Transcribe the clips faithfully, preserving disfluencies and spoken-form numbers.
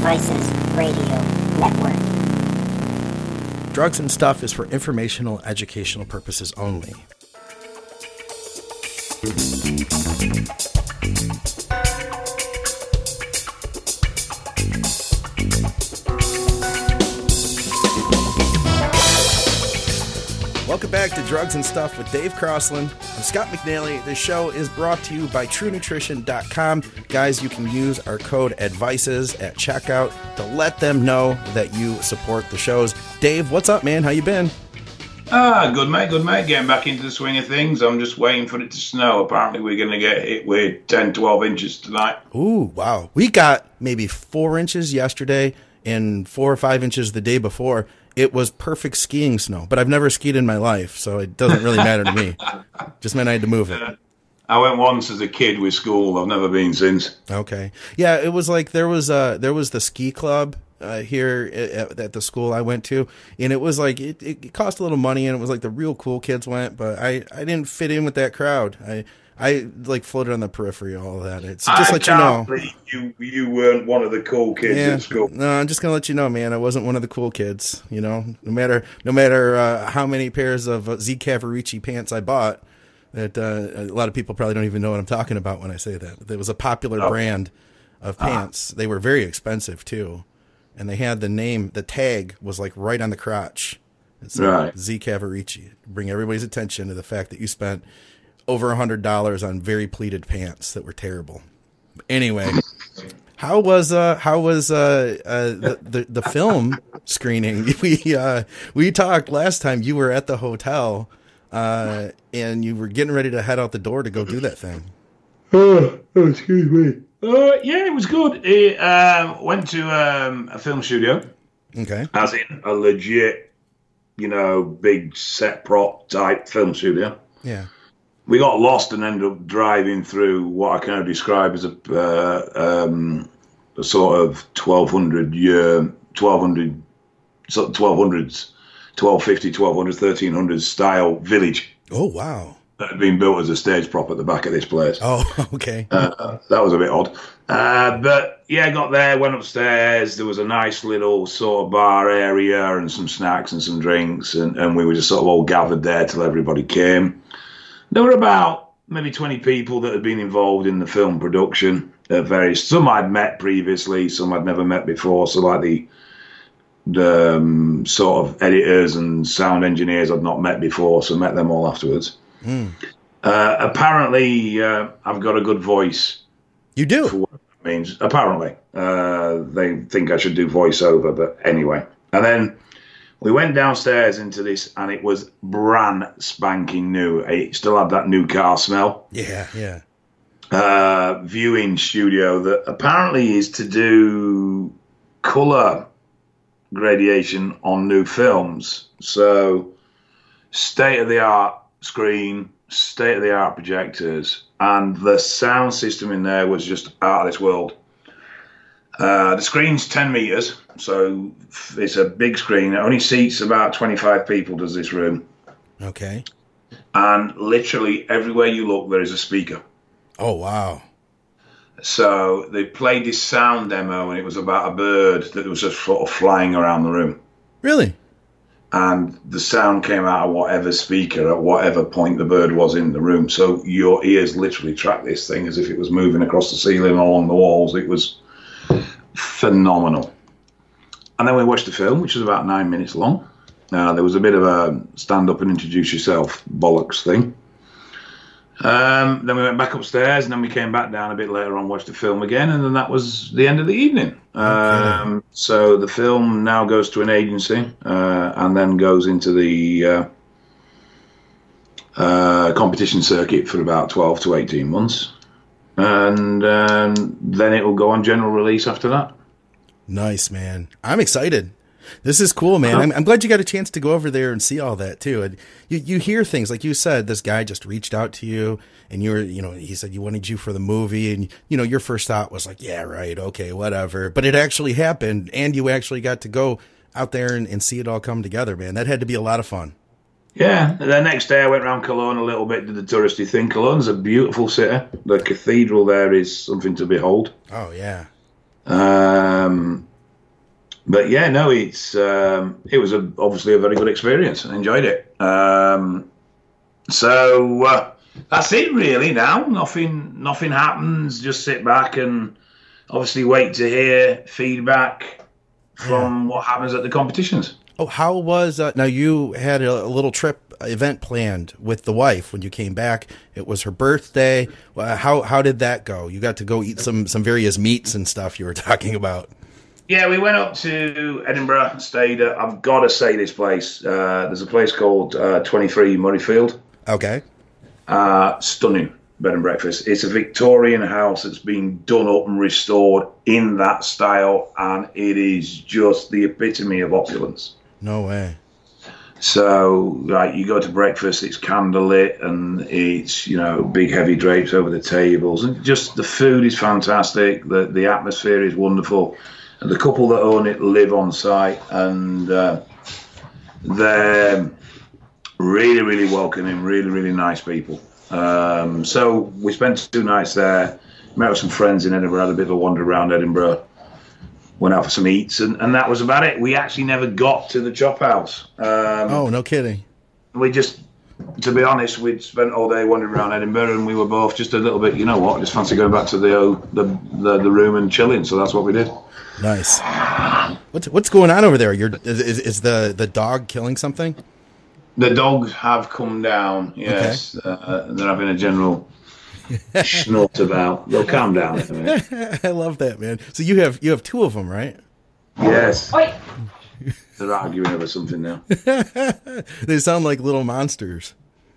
Vices Radio Network. Drugs and Stuff is for informational, educational purposes only. Welcome back to Drugs and Stuff with Dave Crossland. I'm Scott McNally. This show is brought to you by True Nutrition dot com. Guys, you can use our code ADVICES at checkout to let them know that you support the shows. Dave, what's up, man? How you been? Ah, good, mate. Good, mate. Getting back into the swing of things. I'm just waiting for it to snow. Apparently, we're going to get hit with ten, twelve inches tonight. Ooh, wow. We got maybe four inches yesterday and four or five inches the day before. It was perfect skiing snow, but I've never skied in my life, so it doesn't really matter to me. Just meant I had to move it. Uh, I went once as a kid with school. I've never been since. Okay. Yeah, it was like there was uh there was the ski club uh, here at, at the school I went to, and it was like it, it cost a little money, and it was like the real cool kids went, but I, I didn't fit in with that crowd. I I like floated on the periphery of all of that. It's just I let you know. believe you you weren't one of the cool kids Yeah, at school. no, I'm just gonna let you know, man. I wasn't one of the cool kids. You know, no matter no matter uh, how many pairs of uh, Z Cavaricci pants I bought, that uh, a lot of people probably don't even know what I'm talking about when I say that. It was a popular Oh. brand of pants. They were very expensive too, and they had the name. The tag was like right on the crotch. It's like Right. Z Cavaricci. Bring everybody's attention to the fact that you spent over a hundred dollars on very pleated pants that were terrible. Anyway, how was uh how was uh, uh the, the the film screening? We uh we talked last time. You were at the hotel uh and you were getting ready to head out the door to go do that thing. Oh, oh excuse me. Uh, yeah, it was good. It um, went to um, a film studio, Okay. as in a legit, you know, big set prop type film studio. Yeah. We got lost and ended up driving through what I can only describe as a, uh, um, a sort of twelve hundred year, twelve hundred, sort of twelve hundreds, twelve fifty, twelve hundred, thirteen hundred style village Oh wow. that had been built as a stage prop at the back of this place. Oh, okay. Uh, that was a bit odd. Uh, but yeah, got there, went upstairs. There was a nice little sort of bar area and some snacks and some drinks. And, and we were just sort of all gathered there till everybody came. There were about maybe twenty people that had been involved in the film production. Uh, various, some I'd met previously, some I'd never met before. So like the the um, sort of editors and sound engineers I'd not met before, so met them all afterwards. Mm. Uh, apparently, uh, I've got a good voice. You do? For what that means. Apparently, uh, they think I should do voiceover, but anyway. And then we went downstairs into this, and it was brand spanking new. It still had that new car smell. Yeah, yeah. Uh, viewing studio that apparently is to do color gradation on new films. So, state of the art screen, state of the art projectors, and the sound system in there was just out of this world. Uh, the screen's ten meters, so it's a big screen. It only seats about twenty-five people, does this room. Okay. And literally everywhere you look, there is a speaker. Oh wow. So they played this sound demo, and it was about a bird that was just sort of flying around the room. Really? And the sound came out of whatever speaker at whatever point the bird was in the room. So your ears literally tracked this thing as if it was moving across the ceiling and along the walls. It was phenomenal. And then we watched the film, which was about nine minutes long. Uh, there was a bit of a stand up and introduce yourself bollocks thing. Um, then we went back upstairs, and then we came back down a bit later on, watched the film again, and then that was the end of the evening. Um, so the film now goes to an agency, uh, and then goes into the uh, uh, competition circuit for about twelve to eighteen months. And um, then it will go on general release after that. Nice, man. I'm excited. This is cool, man. I'm, I'm glad you got a chance to go over there and see all that too. And you, you hear things like you said, this guy just reached out to you and you were, you know, he said you wanted you for the movie, and you know, your first thought was like, yeah, right. Okay, whatever. But it actually happened, and you actually got to go out there and, and see it all come together, man. That had to be a lot of fun. Yeah. The next day I went around Cologne a little bit, did the touristy thing. Cologne's a beautiful city. The cathedral there is something to behold. Oh yeah. Um, but yeah, no, it's um, it was a, obviously a very good experience. I enjoyed it. Um, so uh, that's it, really. Now nothing, nothing happens. Just sit back and obviously wait to hear feedback from yeah. what happens at the competitions. Oh, how was uh, now? You had a, a little trip event planned with the wife when you came back. It was her birthday. Uh, how how did that go? You got to go eat some some various meats and stuff you were talking about. Yeah, we went up to Edinburgh. Stayed. At, I've got to say this place. Uh, there's a place called uh, twenty-three Murrayfield. Okay. Uh, stunning bed and breakfast. It's a Victorian house that's been done up and restored in that style, and it is just the epitome of opulence. No way. So, like, you go to breakfast, it's candlelit, and it's, you know, big heavy drapes over the tables, and just the food is fantastic. The the atmosphere is wonderful, and the couple that own it live on site, and uh, they're really, really welcoming, really, really nice people. Um, so we spent two nights there, met with some friends in Edinburgh, had a bit of a wander around Edinburgh. Went out for some eats, and, and that was about it. We actually never got to the chop house. Um, oh, no kidding. We just, to be honest, we'd spent all day wandering around Edinburgh, and we were both just a little bit, you know what, just fancy going back to the the the, the room and chilling. So that's what we did. Nice. What's what's going on over there? You're is, is, is the, the dog killing something? The dogs have come down, yes. Okay. Uh, they're having a general snort about. They'll calm down in a minute. I love that, man. So you have you have two of them, right? Yes. They're arguing over something now. They sound like little monsters.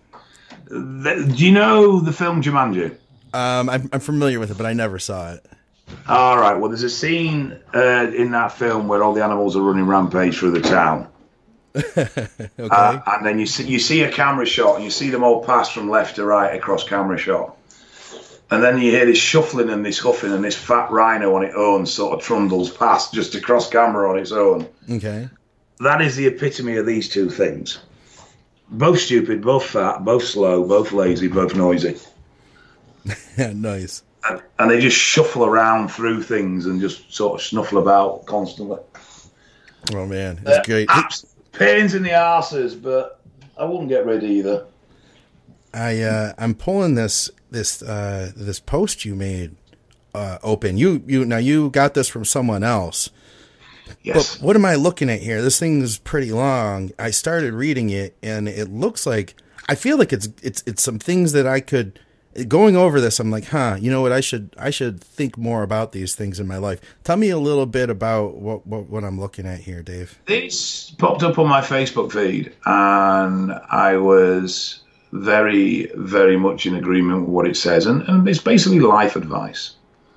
The, do you know the film Jumanji? Um, I'm, I'm familiar with it, but I never saw it. All right. Well, there's a scene uh, in that film where all the animals are running rampage through the town. Okay. Uh, and then you see you see a camera shot, and you see them all pass from left to right across camera shot. And then you hear this shuffling and this huffing, and this fat rhino on its own sort of trundles past just across camera on its own. Okay. That is the epitome of these two things. Both stupid, both fat, both slow, both lazy, both noisy. Yeah, nice. And, and they just shuffle around through things and just sort of snuffle about constantly. Oh, man. It's uh, great. Pains in the arses, but I wouldn't get rid either. I, uh, I'm pulling this... this uh this post you made uh open. You you now you got this from someone else. Yes. But what am I looking at here? This thing is pretty long. I started reading it, and it looks like I feel like it's it's it's some things that I could going over this. I'm like, huh, you know what? I should I should think more about these things in my life. Tell me a little bit about what what, what I'm looking at here, Dave. This popped up on my Facebook feed, and I was very, very much in agreement with what it says, and, and it's basically life advice.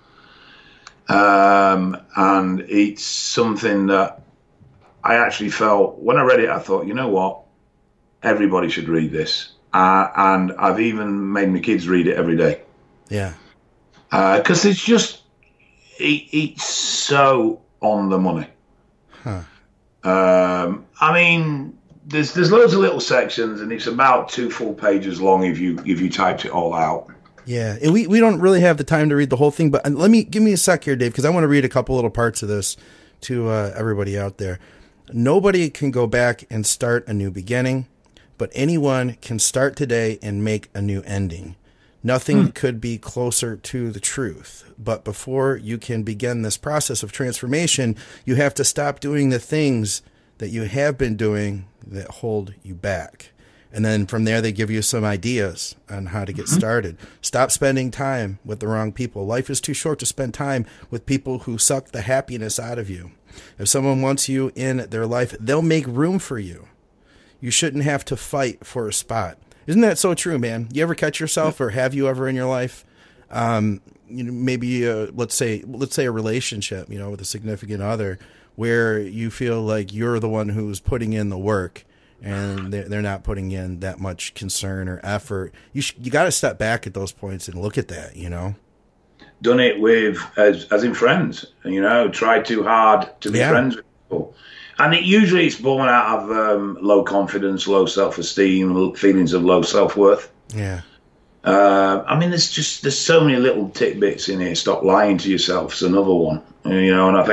Um, and it's something that I actually felt, when I read it, I thought, you know what, everybody should read this. Uh, and I've even made my kids read it every day. Yeah. Because uh, it's just, it, it's so on the money. Huh. Um, I mean... There's there's loads of little sections, and it's about two full pages long if you if you typed it all out. Yeah, and we, we don't really have the time to read the whole thing, but let me give me a sec here, Dave, because I want to read a couple little parts of this to uh, everybody out there. Nobody can go back and start a new beginning, but anyone can start today and make a new ending. Nothing hmm. could be closer to the truth. But before you can begin this process of transformation, you have to stop doing the things that you have been doing that hold you back. And then from there, they give you some ideas on how to get mm-hmm. started. Stop spending time with the wrong people. Life is too short to spend time with people who suck the happiness out of you. If someone wants you in their life, they'll make room for you. You shouldn't have to fight for a spot. Isn't that so true, man? You ever catch yourself, or have you ever in your life, um, you know, maybe uh, let's say let's say a relationship, you know, with a significant other, where you feel like you're the one who's putting in the work, and they're, they're not putting in that much concern or effort. You sh- you got to step back at those points and look at that, you know. Done it with as as in friends, you know. Tried too hard to be yeah. friends with people. And it usually it's born out of um, low confidence, low self-esteem, feelings of low self-worth. Yeah. Uh, I mean, there's just there's so many little tidbits in here. Stop lying to yourself is another one. You know, and I think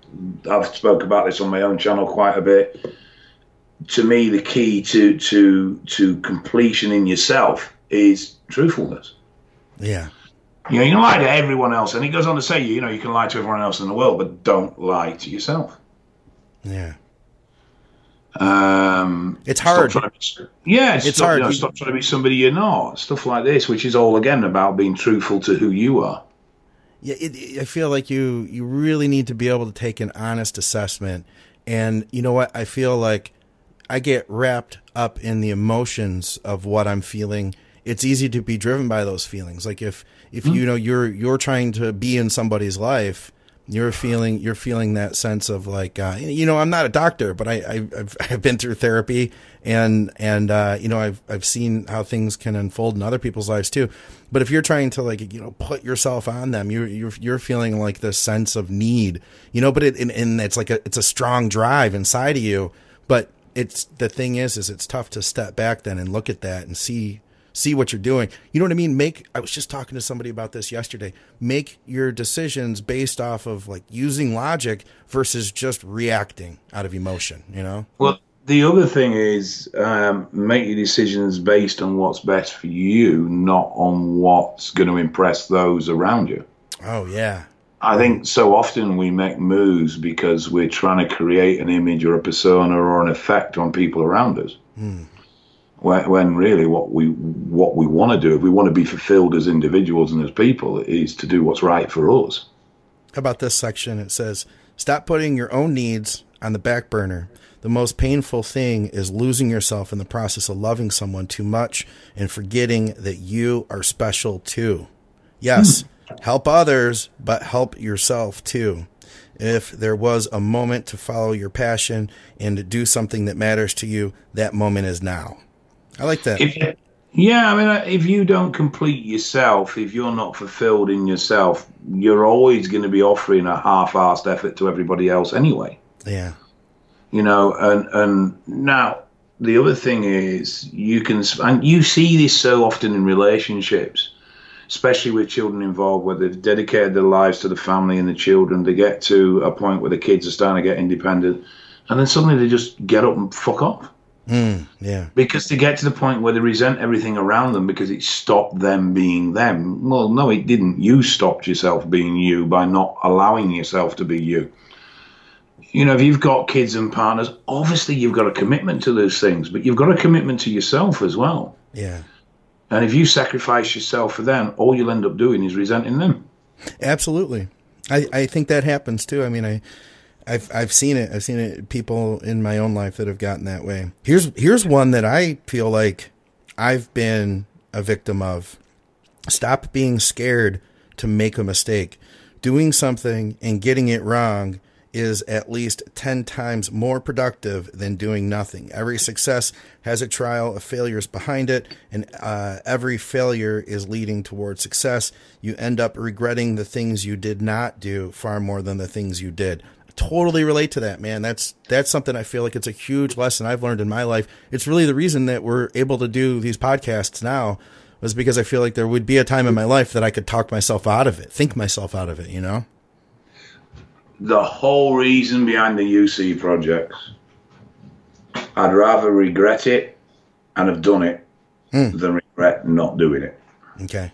I've spoke about this on my own channel quite a bit. To me, the key to to to completion in yourself is truthfulness. Yeah. You know, you can lie to everyone else, and he goes on to say, you know, you can lie to everyone else in the world, but don't lie to yourself. Yeah. Um, it's hard. Be, yeah, it's, it's stop, hard. You know, stop trying to be somebody you're not. Stuff like this, which is all again about being truthful to who you are. Yeah, it, it, I feel like you you really need to be able to take an honest assessment, and you know what? I feel like I get wrapped up in the emotions of what I'm feeling. It's easy to be driven by those feelings. Like if if mm-hmm. you know you're you're trying to be in somebody's life. You're feeling, you're feeling that sense of like, uh, you know, I'm not a doctor, but I, I, I've, I've been through therapy and, and, uh, you know, I've, I've seen how things can unfold in other people's lives too. But if you're trying to like, you know, put yourself on them, you're, you're, you're feeling like this sense of need, you know, but it, and, and it's like a, it's a strong drive inside of you. But it's, the thing is, is it's tough to step back then and look at that and see, see what you're doing. You know what I mean? Make, I was just talking to somebody about this yesterday. Make your decisions based off of like using logic versus just reacting out of emotion, you know? Well, the other thing is um, make your decisions based on what's best for you, not on what's going to impress those around you. Oh, yeah. I think so often we make moves because we're trying to create an image or a persona or an effect on people around us. Hmm. When, when really what we what we want to do, if we want to be fulfilled as individuals and as people, is to do what's right for us. How about this section? It says, stop putting your own needs on the back burner. The most painful thing is losing yourself in the process of loving someone too much and forgetting that you are special too. Yes, hmm. help others, but help yourself too. If there was a moment to follow your passion and to do something that matters to you, that moment is now. I like that. If, yeah, I mean, if you don't complete yourself, if you're not fulfilled in yourself, you're always going to be offering a half-assed effort to everybody else anyway. Yeah. You know, and and now the other thing is you can, and you see this so often in relationships, especially with children involved, where they've dedicated their lives to the family and the children. They get to a point where the kids are starting to get independent, and then suddenly they just get up and fuck off. Mm, yeah. Because they get to the point where they resent everything around them because it stopped them being them. Well, no, it didn't. You stopped yourself being you by not allowing yourself to be you. You know, if you've got kids and partners, obviously you've got a commitment to those things, but you've got a commitment to yourself as well. Yeah. And if you sacrifice yourself for them, all you'll end up doing is resenting them. Absolutely. I, I think that happens too. I mean, I... I've I've seen it. I've seen it. People in my own life that have gotten that way. Here's here's one that I feel like I've been a victim of. Stop being scared to make a mistake. Doing something and getting it wrong is at least ten times more productive than doing nothing. Every success has a trial of failures behind it, and uh, every failure is leading towards success. You end up regretting the things you did not do far more than the things you did. Totally relate to that, man. That's that's something I feel like it's a huge lesson I've learned in my life. It's really the reason that we're able to do these podcasts now, was because I feel like there would be a time in my life that I could talk myself out of it, think myself out of it, you know? The whole reason behind the U C projects, I'd rather regret it and have done it hmm. than regret not doing it. Okay.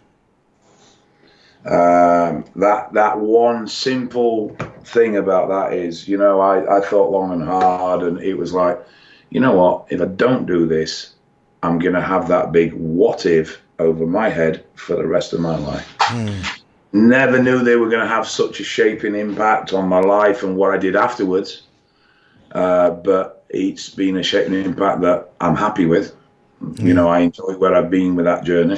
Um, that that one simple thing about that is, you know, I, I thought long and hard, and it was like, you know what, if I don't do this, I'm going to have that big what if over my head for the rest of my life. Mm. Never knew they were going to have such a shaping impact on my life and what I did afterwards. Uh, but it's been a shaping impact that I'm happy with. Mm. You know, I enjoy where I've been with that journey.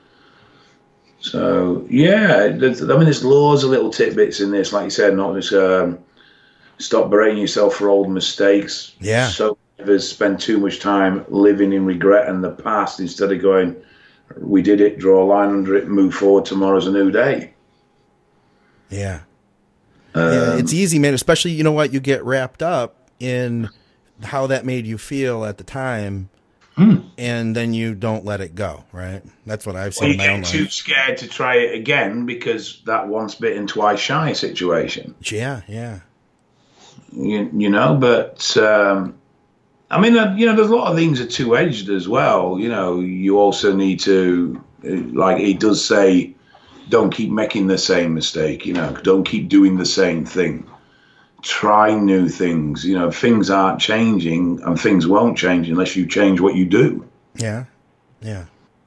So, yeah, I mean, there's loads of little tidbits in this. Like you said, not just um, stop berating yourself for old mistakes. Yeah. So others spend too much time living in regret and the past instead of going, we did it, draw a line under it, move forward, tomorrow's a new day. Yeah. Um, yeah. It's easy, man, especially, you know what, you get wrapped up in how that made you feel at the time. Hmm. And then you don't let it go, right? That's what I've seen well, in my own life. You get too scared to try it again because that once bitten, twice shy situation. Yeah, yeah. you, you know, but um, I mean, uh, you know, there's a lot of things are two-edged as well. You know, you also need to, like he does say, don't keep making the same mistake, you know, don't keep doing the same thing. Try new things. You know, things aren't changing and things won't change unless you change what you do. Yeah. Yeah.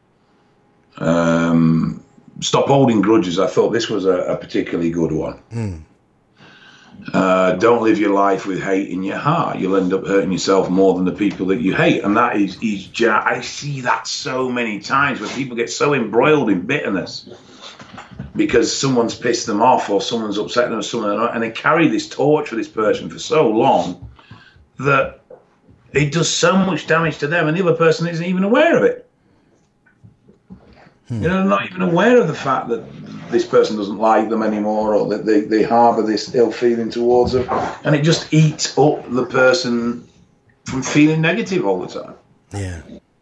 Um, stop holding grudges. I thought this was a, a particularly good one. Mm. Uh, don't live your life with hate in your heart. You'll end up hurting yourself more than the people that you hate. And that is, is ja- I see that so many times where people get so embroiled in bitterness because someone's pissed them off or someone's upset them or something, and they carry this torch for this person for so long that it does so much damage to them and the other person isn't even aware of it. Hmm. You know, they're not even aware of the fact that this person doesn't like them anymore or that they, they harbour this ill feeling towards them, and it just eats up the person from feeling negative all the time. Yeah.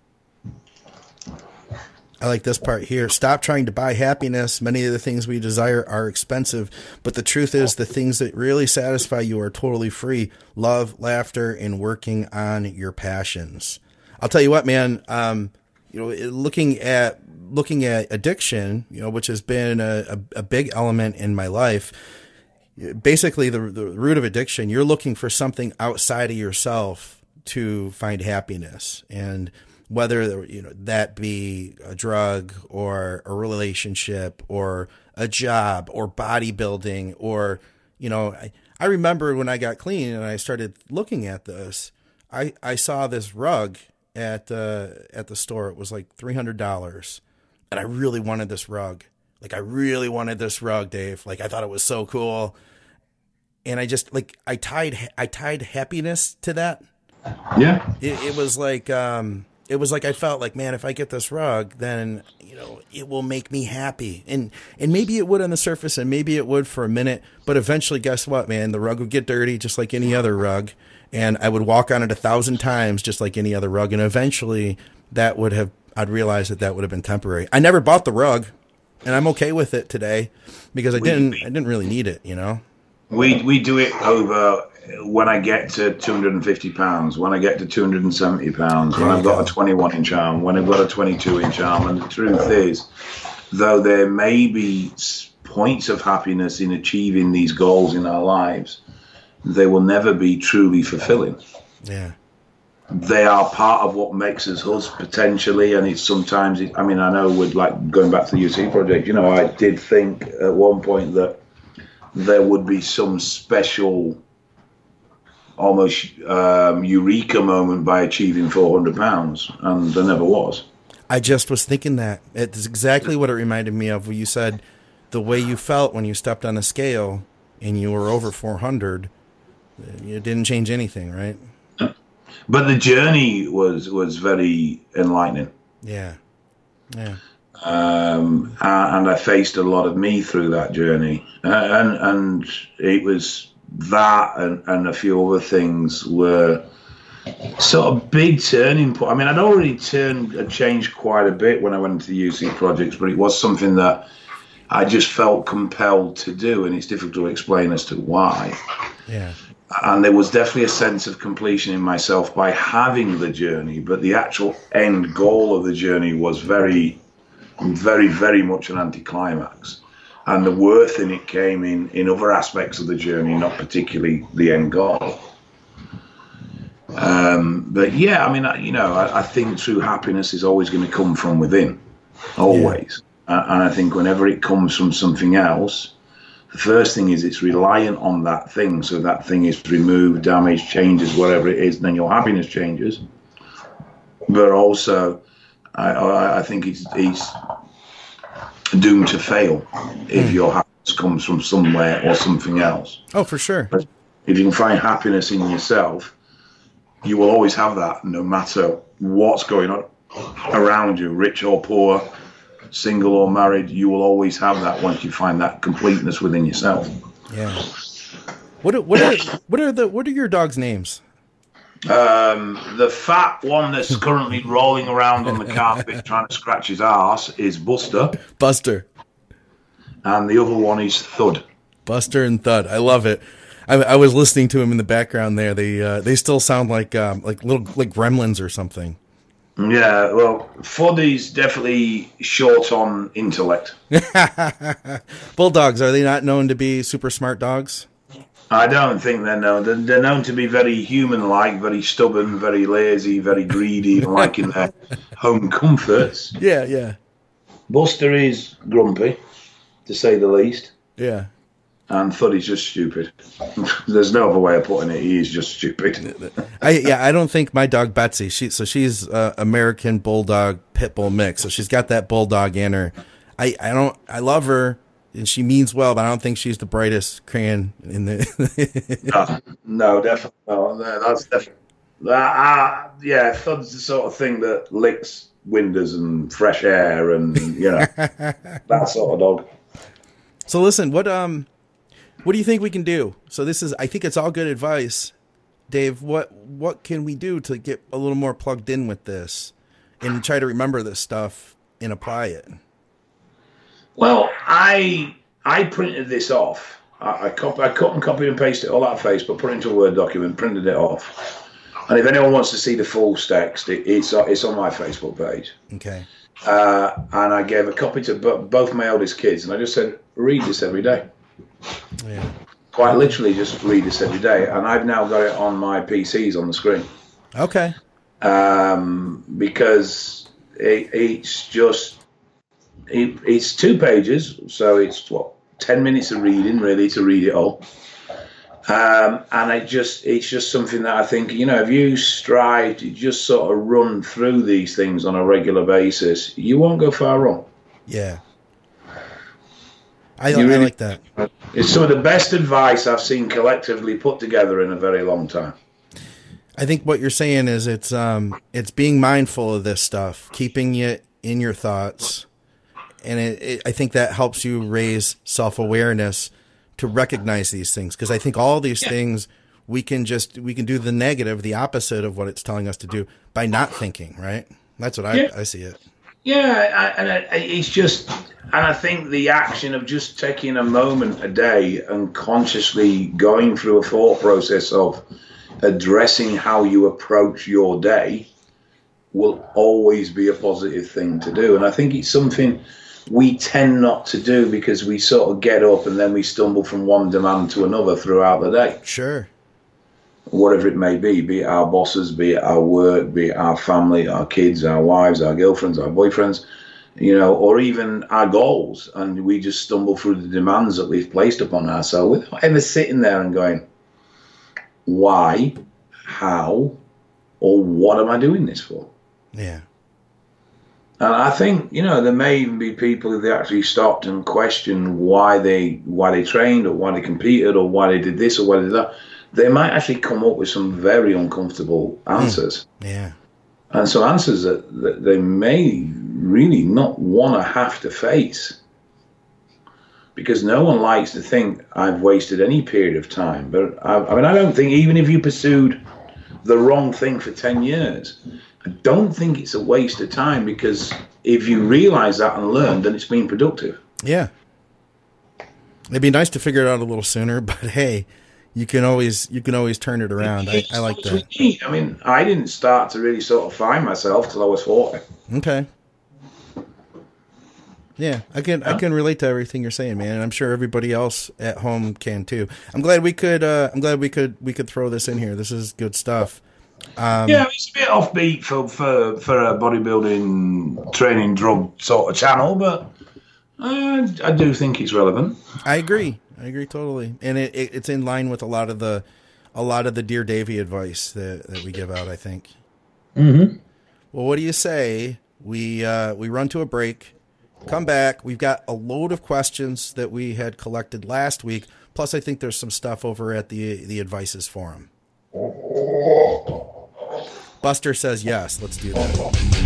I like this part here. Stop trying to buy happiness. Many of the things we desire are expensive, but the truth is the things that really satisfy you are totally free. Love, laughter, and working on your passions. I'll tell you what, man, um, you know, looking at, looking at addiction, you know, which has been a, a, a big element in my life, basically the, the root of addiction, you're looking for something outside of yourself to find happiness. And whether, you know, that be a drug or a relationship or a job or bodybuilding or, you know, I, I remember when I got clean and I started looking at this, I, I saw this rug at, uh, at the store. It was like three hundred dollars and I really wanted this rug. Like I really wanted this rug, Dave. Like I thought it was so cool. And I just like, I tied, I tied happiness to that. Yeah. It, it was like, um, It was like I felt like, man, if I get this rug, then, you know, it will make me happy. And and maybe it would on the surface and maybe it would for a minute. But eventually, guess what, man? The rug would get dirty just like any other rug. And I would walk on it a thousand times just like any other rug. And eventually that would have, I'd realize that that would have been temporary. I never bought the rug and I'm okay with it today because I didn't, I didn't really need it, you know? We, we do it over when I get to two hundred fifty pounds, when I get to two hundred seventy pounds, when I've got a twenty-one inch arm, when I've got a twenty-two inch arm. And the truth is, though there may be points of happiness in achieving these goals in our lives, they will never be truly fulfilling. Yeah. They are part of what makes us us potentially. And it's sometimes, it, I mean, I know with like going back to the U C project, you know, I did think at one point that there would be some special almost um, eureka moment by achieving four hundred pounds, and there never was. I just was thinking that. It's exactly what it reminded me of when you said the way you felt when you stepped on the scale and you were over four hundred, it didn't change anything, right? But the journey was, was very enlightening. Yeah, yeah. Um, and I faced a lot of me through that journey. Uh, and, and it was that and, and a few other things were sort of big turning point. I mean, I'd already turned, I'd changed quite a bit when I went into the U C projects, but it was something that I just felt compelled to do, and it's difficult to explain as to why. Yeah. And there was definitely a sense of completion in myself by having the journey, but the actual end goal of the journey was very, very, very much an anticlimax. And the worth in it came in, in other aspects of the journey, not particularly the end goal. Um, but yeah, I mean, you know, I, I think true happiness is always going to come from within, always. Yeah. Uh, and I think whenever it comes from something else, the first thing is it's reliant on that thing. So that thing is removed, damaged, changes, whatever it is, and then your happiness changes. But also, I, I, I think it's, it's doomed to fail if mm. your happiness comes from somewhere or something else. Oh, for sure. But if you can find happiness in yourself, you will always have that no matter what's going on around you, rich or poor, single or married. You will always have that once you find that completeness within yourself. Yeah. What are, what are, what are the what are your dog's names? Um, the fat one that's currently rolling around on the carpet trying to scratch his arse is Buster. Buster. And the other one is Thud. Buster and Thud. I love it. I, I was listening to them in the background there. They uh, they still sound like um, like little like gremlins or something. Yeah, well, Foddy's definitely short on intellect. Bulldogs, are they not known to be super smart dogs? I don't think they're known. They're, they're known to be very human-like, very stubborn, very lazy, very greedy, and liking their home comforts. Yeah, yeah. Buster is grumpy, to say the least. Yeah. And Thuddy's just stupid. There's no other way of putting it. He is just stupid. I yeah, I don't think my dog Betsy. She so she's uh, American Bulldog Pit Bull mix. So she's got that bulldog in her. I, I don't. I love her, and she means well, but I don't think she's the brightest crayon in the. no, no, definitely. No, that's definitely. Uh, uh, yeah, Thud's the sort of thing that licks windows and fresh air, and you know that sort of dog. So listen, what um. What do you think we can do? So this is, I think it's all good advice. Dave, what what can we do to get a little more plugged in with this and try to remember this stuff and apply it? Well, I I printed this off. I, I, cop, I cut and copied and pasted it all out of Facebook, put it into a Word document, printed it off. And if anyone wants to see the full text, it, it's, it's on my Facebook page. Okay. Uh, and I gave a copy to b- both my oldest kids, and I just said, read this every day. Yeah. Quite literally just read this every day, and I've now got it on my P Cs on the screen. Okay. Um, because it, it's just it, it's two pages, so it's what ten minutes of reading really to read it all. Um, and it just it's just something that I think, you know, if you strive to just sort of run through these things on a regular basis, you won't go far wrong. Yeah. I, I really, like that. It's some of the best advice I've seen collectively put together in a very long time. I think what you're saying is it's um it's being mindful of this stuff, keeping it in your thoughts, and it, it, I think that helps you raise self-awareness to recognize these things, because I think all these yeah. things we can just we can do the negative, the opposite of what it's telling us to do by not thinking. Right? That's what I yeah. I see it. Yeah, and it's just, and I think the action of just taking a moment a day and consciously going through a thought process of addressing how you approach your day will always be a positive thing to do. And I think it's something we tend not to do because we sort of get up and then we stumble from one demand to another throughout the day. Sure. Whatever it may be, be it our bosses, be it our work, be it our family, our kids, our wives, our girlfriends, our boyfriends, you know, or even our goals. And we just stumble through the demands that we've placed upon ourselves without ever sitting there and going, why, how, or what am I doing this for? Yeah. And I think, you know, there may even be people who they actually stopped and questioned why they why they trained or why they competed or why they did this or why they did that. They might actually come up with some very uncomfortable answers. Mm. Yeah. And some answers that, that they may really not want to have to face. Because no one likes to think I've wasted any period of time. But I, I mean, I don't think even if you pursued the wrong thing for ten years, I don't think it's a waste of time, because if you realize that and learn, then it's been productive. Yeah. It'd be nice to figure it out a little sooner, but hey, you can always you can always turn it around. I, I like that. I mean, I didn't start to really sort of find myself till I was forty. Okay. Yeah, I can I can relate to everything you're saying, man, and I'm sure everybody else at home can too. I'm glad we could uh, I'm glad we could we could throw this in here. This is good stuff. Um, yeah, it's a bit offbeat for for for a bodybuilding training drug sort of channel, but uh, I do think it's relevant. I agree. I agree totally, and it, it it's in line with a lot of the a lot of the Dear Davy advice that, that we give out, I think. Mm-hmm. Well, what do you say we uh, we run to a break, come back? We've got a load of questions that we had collected last week. Plus, I think there's some stuff over at the the Advices Forum. Buster says yes. Let's do that.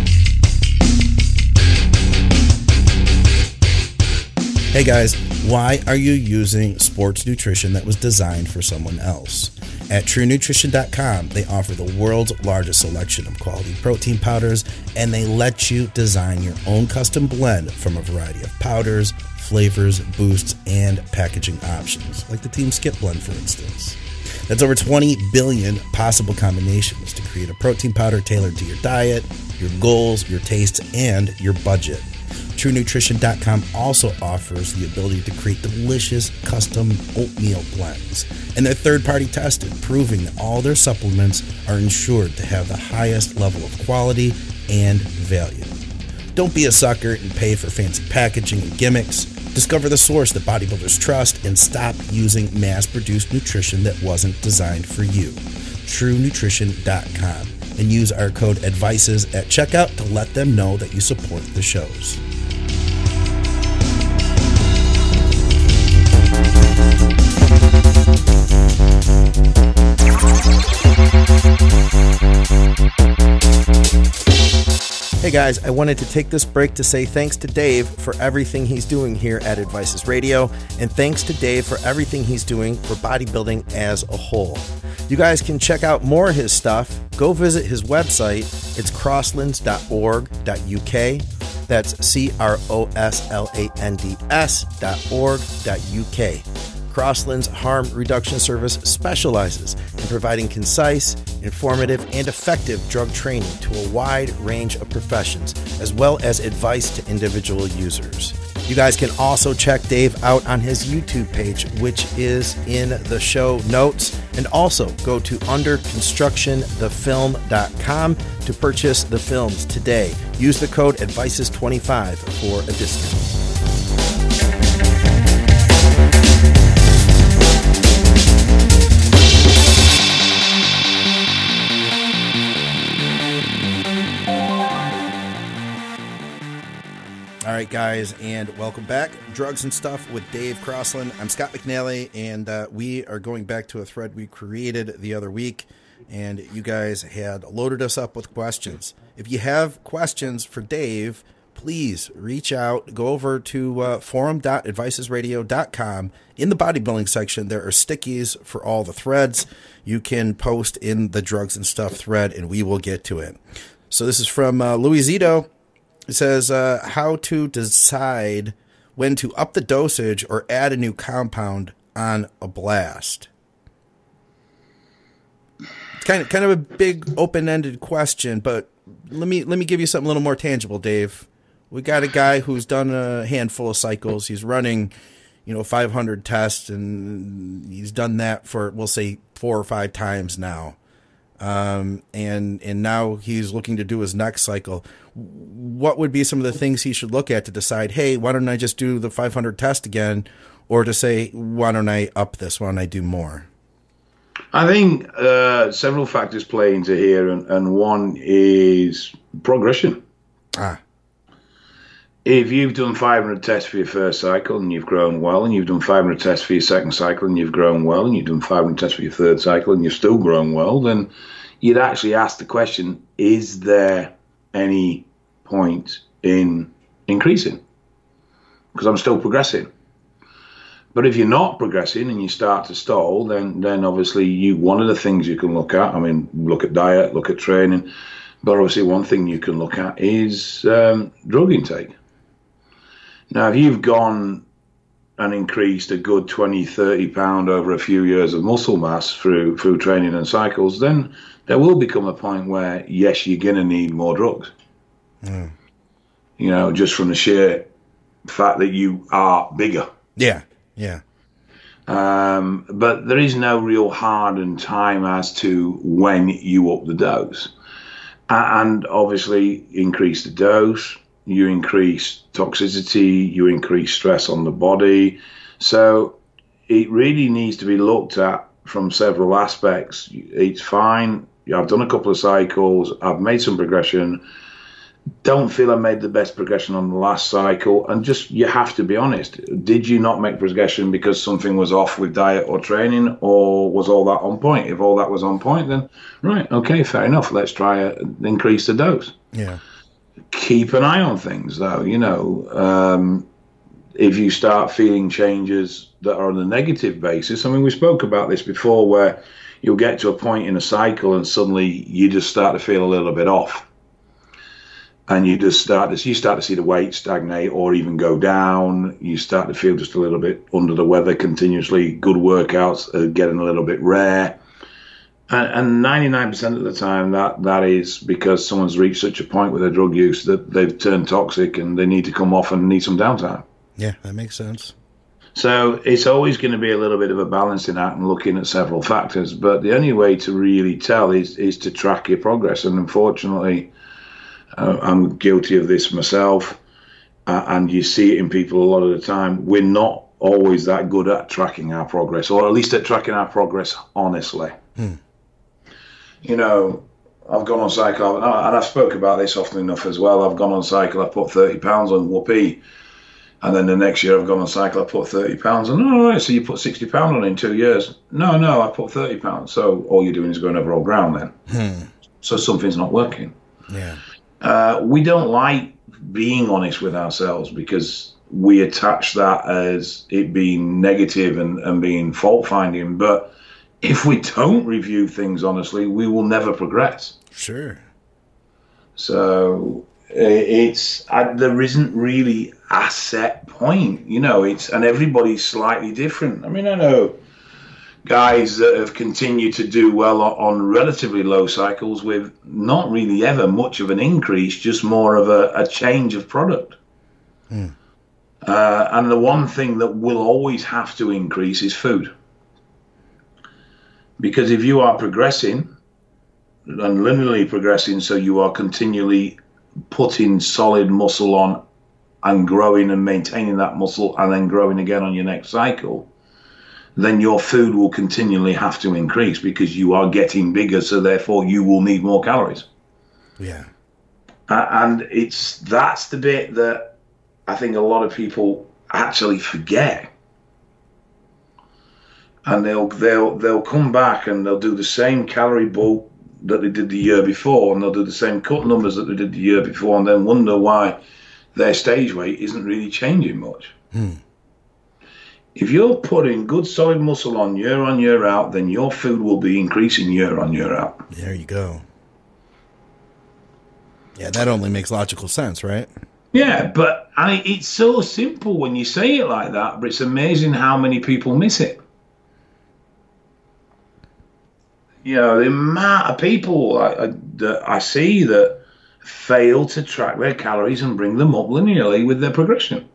Hey guys, why are you using sports nutrition that was designed for someone else? At True Nutrition dot com, they offer the world's largest selection of quality protein powders, and they let you design your own custom blend from a variety of powders, flavors, boosts, and packaging options, like the Team Skip blend, for instance. That's over twenty billion possible combinations to create a protein powder tailored to your diet, your goals, your tastes, and your budget. True Nutrition dot com also offers the ability to create delicious custom oatmeal blends, and they're third-party tested, proving that all their supplements are ensured to have the highest level of quality and value. Don't be a sucker and pay for fancy packaging and gimmicks. Discover the source that bodybuilders trust and stop using mass-produced nutrition that wasn't designed for you. True Nutrition dot com, and use our code ADVICES at checkout to let them know that you support the shows. Hey guys, I wanted to take this break to say thanks to Dave for everything he's doing here at Advices Radio, and thanks to Dave for everything he's doing for bodybuilding as a whole. You guys can check out more of his stuff. Go visit his website. It's crosslands dot org dot U K. That's C R O S L A N D S dot org dot U K. Crosslands Harm Reduction Service specializes in providing concise, informative, and effective drug training to a wide range of professions, as well as advice to individual users. You guys can also check Dave out on his YouTube page, which is in the show notes, and also go to under construction the film dot com to purchase the films today. Use the code advices twenty-five for a discount. All right, guys, and welcome back. Drugs and Stuff with Dave Crossland. I'm Scott McNally, and uh, we are going back to a thread we created the other week, and you guys had loaded us up with questions. If you have questions for Dave, please reach out. Go over to uh, forum dot advices radio dot com. In the bodybuilding section, there are stickies for all the threads. You can post in the Drugs and Stuff thread, and we will get to it. So this is from uh, Louisito. It says, uh, how to decide when to up the dosage or add a new compound on a blast. It's kind of kind of a big open-ended question, but let me let me give you something a little more tangible, Dave. We got a guy who's done a handful of cycles. He's running, you know, five hundred tests, and he's done that for, we'll say, four or five times now. Um, and, and now he's looking to do his next cycle. What would be some of the things he should look at to decide, hey, why don't I just do the five hundred test again? Or to say, why don't I up this? Why don't I do more? I think uh, several factors play into here, and, and one is progression. Ah. If you've done five hundred tests for your first cycle and you've grown well, and you've done five hundred tests for your second cycle and you've grown well, and you've done five hundred tests for your third cycle and you've still grown well, then you'd actually ask the question, is there any point in increasing? Because I'm still progressing. But if you're not progressing and you start to stall, then then obviously you one of the things you can look at, I mean, look at diet, look at training, but obviously one thing you can look at is um, drug intake. Now, if you've gone and increased a good twenty, thirty pound over a few years of muscle mass through through training and cycles, then there will become a point where, yes, you're going to need more drugs. Mm. You know, just from the sheer fact that you are bigger. Yeah, yeah. Um, but there is no real hardened time as to when you up the dose. And obviously increase the dose, you increase toxicity, you increase stress on the body. So it really needs to be looked at from several aspects. It's fine. I've done a couple of cycles. I've made some progression. Don't feel I made the best progression on the last cycle. And just, you have to be honest. Did you not make progression because something was off with diet or training, or was all that on point? If all that was on point, then right, okay, fair enough. Let's try to increase the dose. Yeah. Keep an eye on things, though. You know, um, if you start feeling changes that are on a negative basis, I mean, we spoke about this before, where you'll get to a point in a cycle and suddenly you just start to feel a little bit off. and you just start to you start to see the weight stagnate or even go down. You start to feel just a little bit under the weather continuously. Good workouts are getting a little bit rare, and, and ninety-nine percent of the time that that is because someone's reached such a point with their drug use that they've turned toxic and they need to come off and need some downtime. Yeah, that makes sense. So it's always going to be a little bit of a balancing act and looking at several factors. But the only way to really tell is is to track your progress. And unfortunately, uh, I'm guilty of this myself. Uh, and you see it in people a lot of the time. We're not always that good at tracking our progress, or at least at tracking our progress honestly. Hmm. You know, I've gone on cycle, and I've spoken about this often enough as well. I've gone on cycle, I've put thirty pounds on whoopee. And then the next year I've gone on cycle, I put thirty pounds on. Oh, right, so you put sixty pounds on in two years. No, no, I put thirty pounds. So all you're doing is going over old ground then. Hmm. So something's not working. Yeah. Uh, we don't like being honest with ourselves because we attach that as it being negative and, and being fault finding. But if we don't review things honestly, we will never progress. Sure. So it's uh, there isn't really a set point, you know. It's and everybody's slightly different. I mean, I know guys that have continued to do well on relatively low cycles with not really ever much of an increase, just more of a, a change of product. Hmm. Uh, and the one thing that will always have to increase is food, because if you are progressing and linearly progressing, so you are continually putting solid muscle on and growing and maintaining that muscle and then growing again on your next cycle, then your food will continually have to increase because you are getting bigger, so therefore you will need more calories. Yeah. Uh, and it's that's the bit that I think a lot of people actually forget. And they'll they'll they'll come back and they'll do the same calorie bulk that they did the year before, and they'll do the same cut numbers that they did the year before, and then wonder why their stage weight isn't really changing much. Hmm. If you're putting good solid muscle on year on year out, then your food will be increasing year on year out. There you go. Yeah, that only makes logical sense, right? Yeah, but and it, it's so simple when you say it like that, but it's amazing how many people miss it. You know, the amount of people I, I, that I see that fail to track their calories and bring them up linearly with their progression.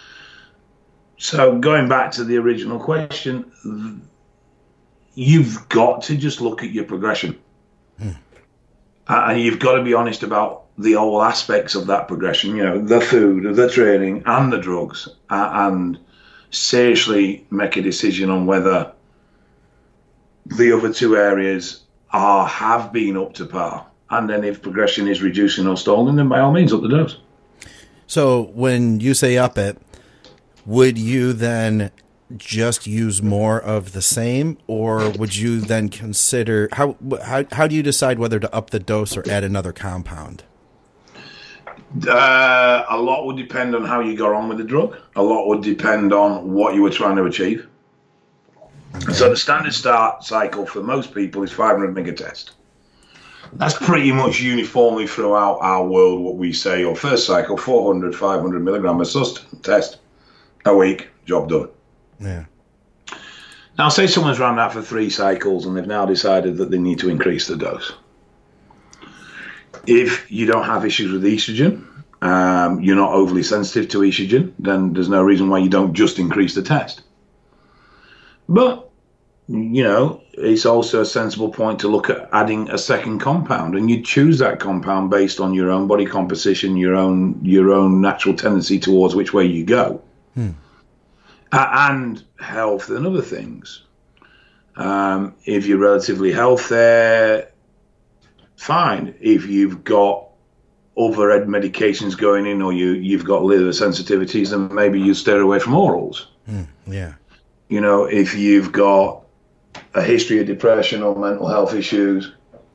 So going back to the original question, you've got to just look at your progression. Hmm. And you've got to be honest about the all aspects of that progression, you know, the food, the training, and the drugs, and seriously make a decision on whether the other two areas are have been up to par. And then if progression is reducing or stalling, then by all means, up the dose. So when you say up it, would you then just use more of the same, or would you then consider, how how, how do you decide whether to up the dose or add another compound? Uh, a lot would depend on how you got on with the drug. A lot would depend on what you were trying to achieve. Okay. So the standard start cycle for most people is five hundred meg a test. That's pretty much uniformly throughout our world what we say, or first cycle, four hundred, five hundred milligram of sus test a week, job done. Yeah. Now, say someone's run that for three cycles and they've now decided that they need to increase the dose. If you don't have issues with estrogen, um, you're not overly sensitive to estrogen, then there's no reason why you don't just increase the test. But, you know, it's also a sensible point to look at adding a second compound, and you choose that compound based on your own body composition, your own your own natural tendency towards which way you go. Hmm. Uh, and health and other things. Um, if you're relatively healthy, fine. If you've got other medications going in, or you, you've got liver sensitivities, then maybe you stay away from orals. Hmm. Yeah. You know, if you've got a history of depression or mental health issues,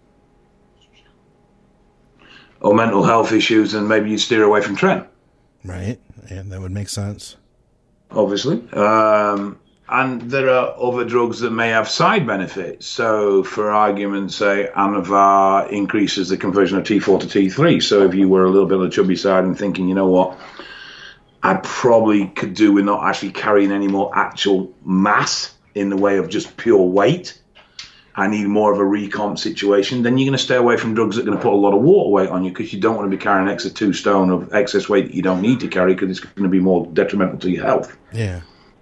or mental health issues, then maybe you steer away from Tren. Right. Yeah, that would make sense. Obviously. Um, and there are other drugs that may have side benefits. So, for argument's sake, Anavar increases the conversion of T four to T three. So, if you were a little bit on the chubby side and thinking, you know what, I probably could do with not actually carrying any more actual mass in the way of just pure weight, I need more of a recomp situation, then you're going to stay away from drugs that are going to put a lot of water weight on you, because you don't want to be carrying an extra two stone of excess weight that you don't need to carry, because it's going to be more detrimental to your health. Yeah.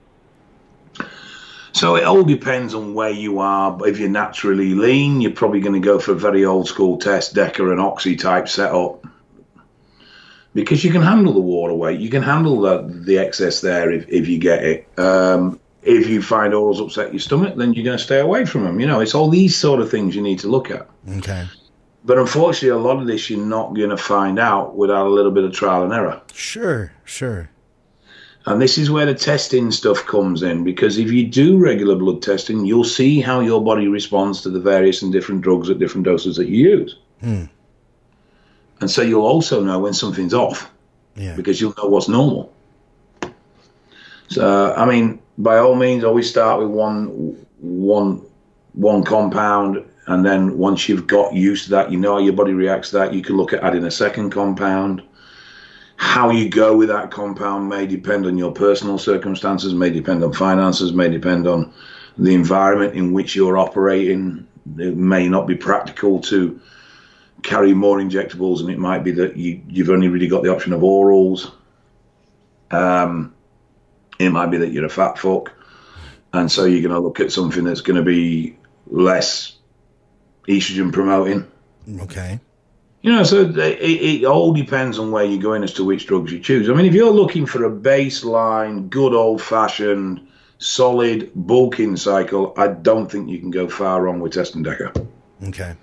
So it all depends on where you are. But if you're naturally lean, you're probably going to go for a very old school test, Deca and Oxy type setup, because you can handle the water weight. You can handle the, the excess there if, if you get it. Um, If you find orals upset your stomach, then you're going to stay away from them. You know, it's all these sort of things you need to look at. Okay. But unfortunately, a lot of this you're not going to find out without a little bit of trial and error. Sure, sure. And this is where the testing stuff comes in, because if you do regular blood testing, you'll see how your body responds to the various and different drugs at different doses that you use. Hmm. And so you'll also know when something's off, Yeah. because you'll know what's normal. So, I mean, by all means, always start with one, one, one compound, and then once you've got used to that, you know how your body reacts to that, you can look at adding a second compound. How you go with that compound may depend on your personal circumstances, may depend on finances, may depend on the environment in which you're operating. It may not be practical to carry more injectables, and it might be that you, you've only really got the option of orals. Um, It might be that you're a fat fuck, and so you're going to look at something that's going to be less estrogen promoting. Okay. You know, so it, it all depends on where you're going as to which drugs you choose. I mean, if you're looking for a baseline, good old-fashioned, solid bulking cycle, I don't think you can go far wrong with testing Deca. Okay.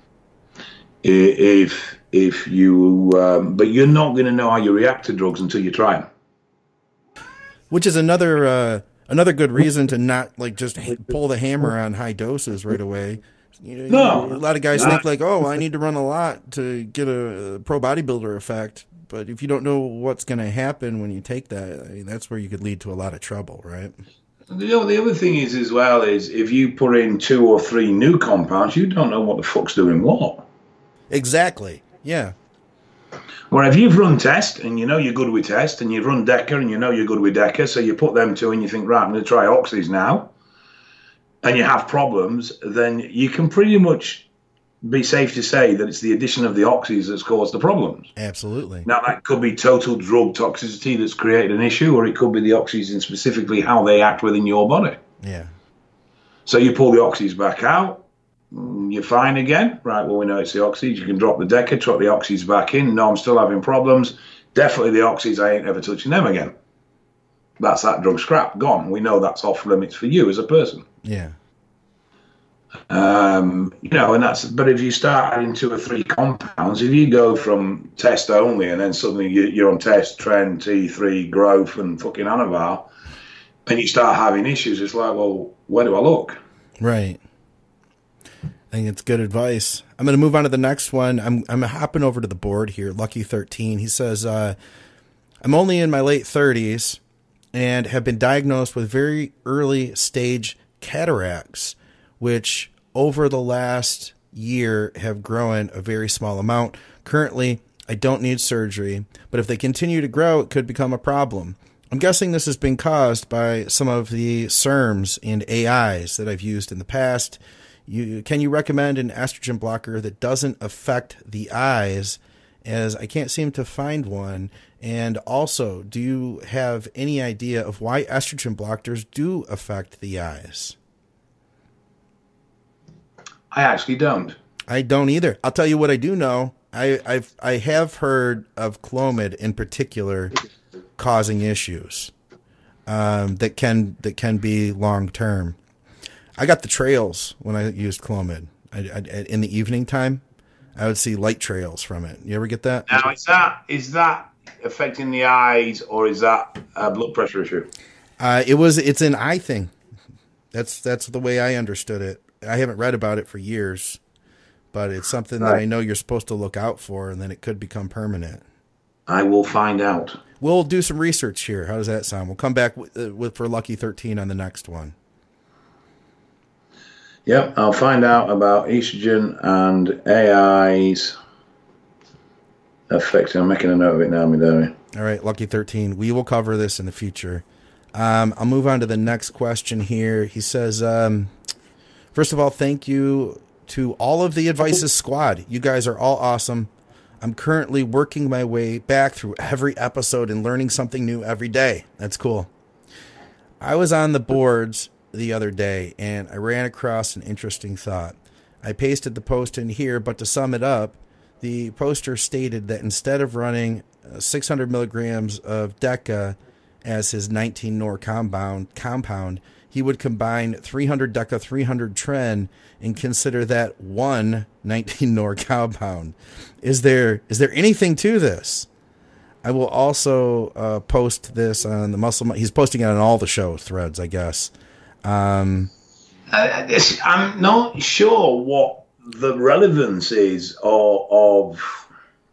If if you, um, but you're not going to know how you react to drugs until you try them. Which is another uh, another good reason to not like just pull the hammer on high doses right away. You know, No, a lot of guys not. think like, oh, I need to run a lot to get a pro bodybuilder effect. But if you don't know what's going to happen when you take that, I mean, that's where you could lead to a lot of trouble, right? You know, the other thing is as well is if you put in two or three new compounds, you don't know what the fuck's doing what. Exactly. Yeah. Well, if you've run test and you know you're good with test, and you've run Deca and you know you're good with Deca, so you put them two and you think, right, I'm going to try Oxys now, and you have problems, then you can pretty much be safe to say that it's the addition of the Oxys that's caused the problems. Absolutely. Now, that could be total drug toxicity that's created an issue, or it could be the Oxys and specifically how they act within your body. Yeah. So you pull the Oxys back out, you're fine again. Right, well, we know it's the Oxys. You can drop the Deca, drop the Oxys back in. No, I'm still having problems. Definitely the Oxys, I ain't ever touching them again. That's that drug scrap, gone. We know that's off limits for you as a person. Yeah. Um, you know, and that's, but if you start adding two or three compounds, if you go from test only and then suddenly you, you're on test, trend, T three, growth, and fucking Anavar, and you start having issues, it's like, well, where do I look? Right. I think it's good advice. I'm going to move on to the next one. I'm I'm hopping over to the board here. Lucky thirteen. He says, uh, I'm only in my late thirties and have been diagnosed with very early stage cataracts, which over the last year have grown a very small amount. Currently, I don't need surgery, but if they continue to grow, it could become a problem. I'm guessing this has been caused by some of the S E R Ms and A Is that I've used in the past. You, can you recommend an estrogen blocker that doesn't affect the eyes, as I can't seem to find one? And also, do you have any idea of why estrogen blockers do affect the eyes? I actually don't. I don't either. I'll tell you what I do know. I I've, I have heard of Clomid in particular causing issues um, that can that can be long term. I got the trails when I used Clomid. I, I, in the evening time, I would see light trails from it. You ever get that? Now, is that is that affecting the eyes, or is that a blood pressure issue? Uh, it was. It's an eye thing. That's that's the way I understood it. I haven't read about it for years, but it's something Right. that I know you're supposed to look out for, and then it could become permanent. I will find out. We'll do some research here. How does that sound? We'll come back with, uh, with for Lucky thirteen on the next one. Yep, I'll find out about estrogen and A I's affecting. I'm making a note of it now, Midori. All right, Lucky thirteen. We will cover this in the future. Um, I'll move on to the next question here. He says, um, first of all, thank you to all of the Advices squad. You guys are all awesome. I'm currently working my way back through every episode and learning something new every day. That's cool. I was on the boards the other day and I ran across an interesting thought. I pasted the post in here, but to sum it up, the poster stated that instead of running six hundred milligrams of Deca as his nineteen Nor compound, compound, he would combine three hundred Deca, three hundred Tren, and consider that one nineteen Nor compound. Is there is there anything to this? I will also uh, post this on the Muscle. He's posting it on all the show threads, I guess. Um, uh, this, I'm not sure what the relevance is of, of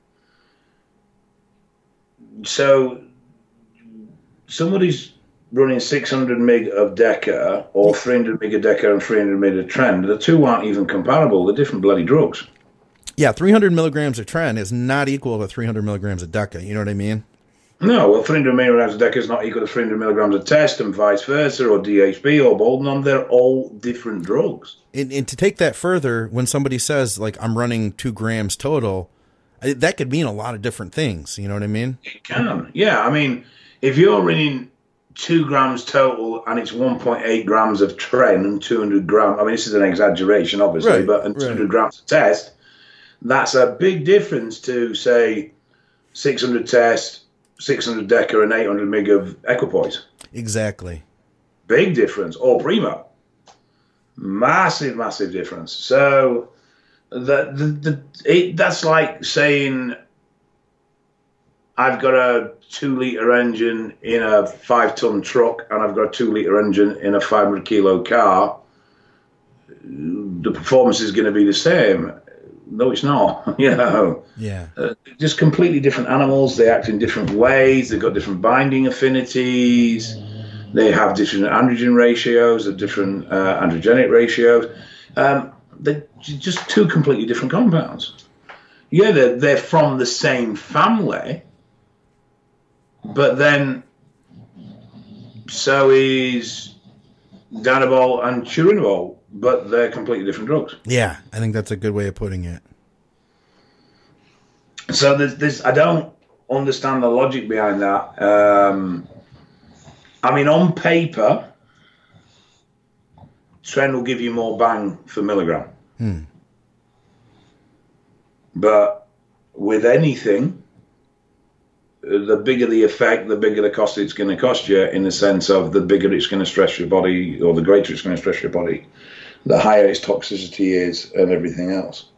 so somebody's running six hundred meg of Deca or three hundred meg of Deca and three hundred meg of Tren. The two aren't even comparable. They're different bloody drugs. Yeah, three hundred milligrams of Tren is not equal to three hundred milligrams of Deca. You know what I mean? No, well, three hundred milligrams of Deca is not equal to three hundred milligrams of Test and vice versa, or D H B or Boldenon. They're all different drugs. And, and to take that further, when somebody says, like, I'm running two grams total, that could mean a lot of different things. You know what I mean? It can. Yeah, I mean, if you're running two grams total and it's one point eight grams of Tren and two hundred grams, I mean, this is an exaggeration, obviously, right, but and two hundred right. grams of Test, that's a big difference to, say, six hundred Test, six hundred Deca, and eight hundred mig of Equipoise. Exactly. Big difference. Or Primo. Massive, massive difference. So the, the, the it, that's like saying I've got a two-litre engine in a five-ton truck and I've got a two-litre engine in a five hundred kilo car. The performance is going to be the same. No, it's not. You know, yeah, uh, just completely different animals. They act in different ways. They've got different binding affinities. They have different androgen ratios, different uh, androgenic ratios. Um, they're just two completely different compounds. Yeah, they're, they're from the same family, but then so is Danabol and Turinabol. But they're completely different drugs. Yeah, I think that's a good way of putting it. So there's, there's I don't understand the logic behind that. Um, I mean, on paper, Tren will give you more bang for milligram. Hmm. But with anything, the bigger the effect, the bigger the cost it's going to cost you, in the sense of the bigger it's going to stress your body, or the greater it's going to stress your body, the higher its toxicity is, and everything else.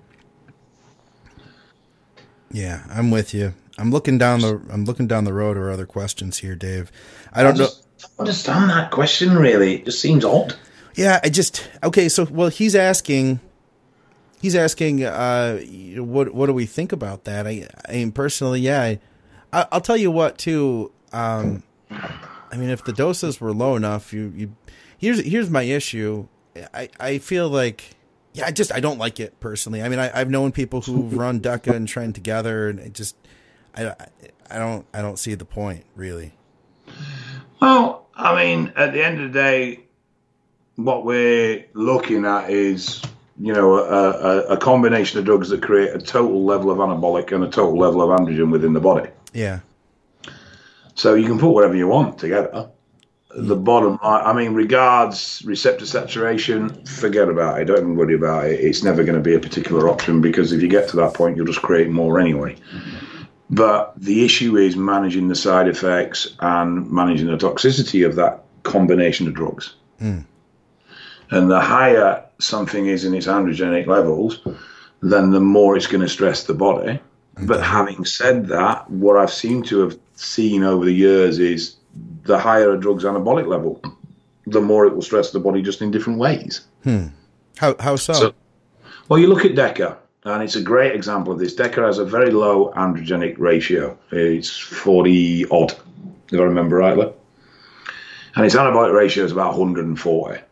Yeah, I'm with you. I'm looking down the I'm looking down the road or other questions here, Dave. I don't I know. Don't understand that question really. It just seems odd. Yeah, I just okay. So, well, he's asking. He's asking, uh, what what do we think about that? I, I mean, personally, yeah. I, I'll tell you what, too. Um, I mean, if the doses were low enough, you, you here's here's my issue. I, I feel like, yeah, I just I don't like it personally. I mean, I, I've known people who've run Deca and Tren together, and it just I, I don't I don't see the point really. Well, I mean, at the end of the day, what we're looking at is, you know, a, a, a combination of drugs that create a total level of anabolic and a total level of androgen within the body. Yeah. So you can put whatever you want together. The bottom line, I mean, regards receptor saturation, forget about it. Don't even worry about it. It's never going to be a particular option, because if you get to that point, you'll just create more anyway. But the issue is managing the side effects and managing the toxicity of that combination of drugs. Mm. And the higher something is in its androgenic levels, then the more it's going to stress the body. Okay. But having said that, what I've seemed to have seen over the years is the higher a drug's anabolic level, the more it will stress the body, just in different ways. Hmm. How how so? so? Well, you look at Deca, and it's a great example of this. Deca has a very low androgenic ratio. It's forty odd, if I remember rightly. And its anabolic ratio is about one hundred forty.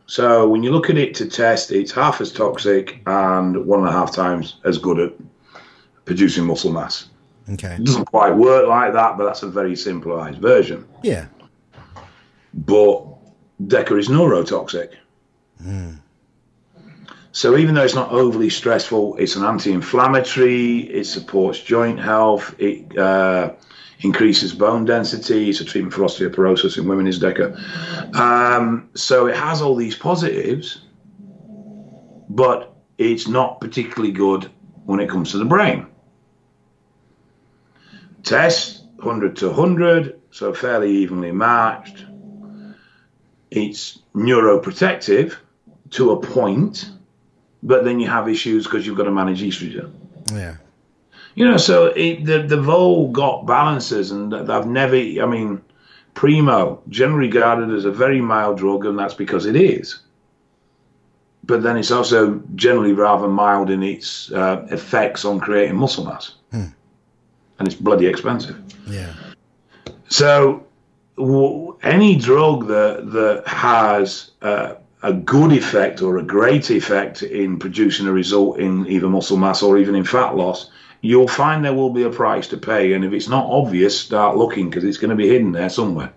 So when you look at it to test, it's half as toxic and one and a half times as good at producing muscle mass. Okay. It doesn't quite work like that, but that's a very simplified version. Yeah. But DECA is neurotoxic. Mm. So even though it's not overly stressful, it's an anti-inflammatory, it supports joint health, it uh, increases bone density, it's a treatment for osteoporosis in women, is DECA. Um, so it has all these positives, but it's not particularly good when it comes to the brain. Test, one hundred to one hundred, so fairly evenly matched. It's neuroprotective to a point, but then you have issues because you've got to manage estrogen. Yeah. You know, so it, the, they've all got balances, and I've never, I mean, Primo, generally regarded as a very mild drug, and that's because it is. But then it's also generally rather mild in its uh, effects on creating muscle mass. Hmm. And it's bloody expensive. Yeah. So w- any drug that, that has uh, a good effect or a great effect in producing a result in either muscle mass or even in fat loss, you'll find there will be a price to pay. And if it's not obvious, start looking, because it's going to be hidden there somewhere.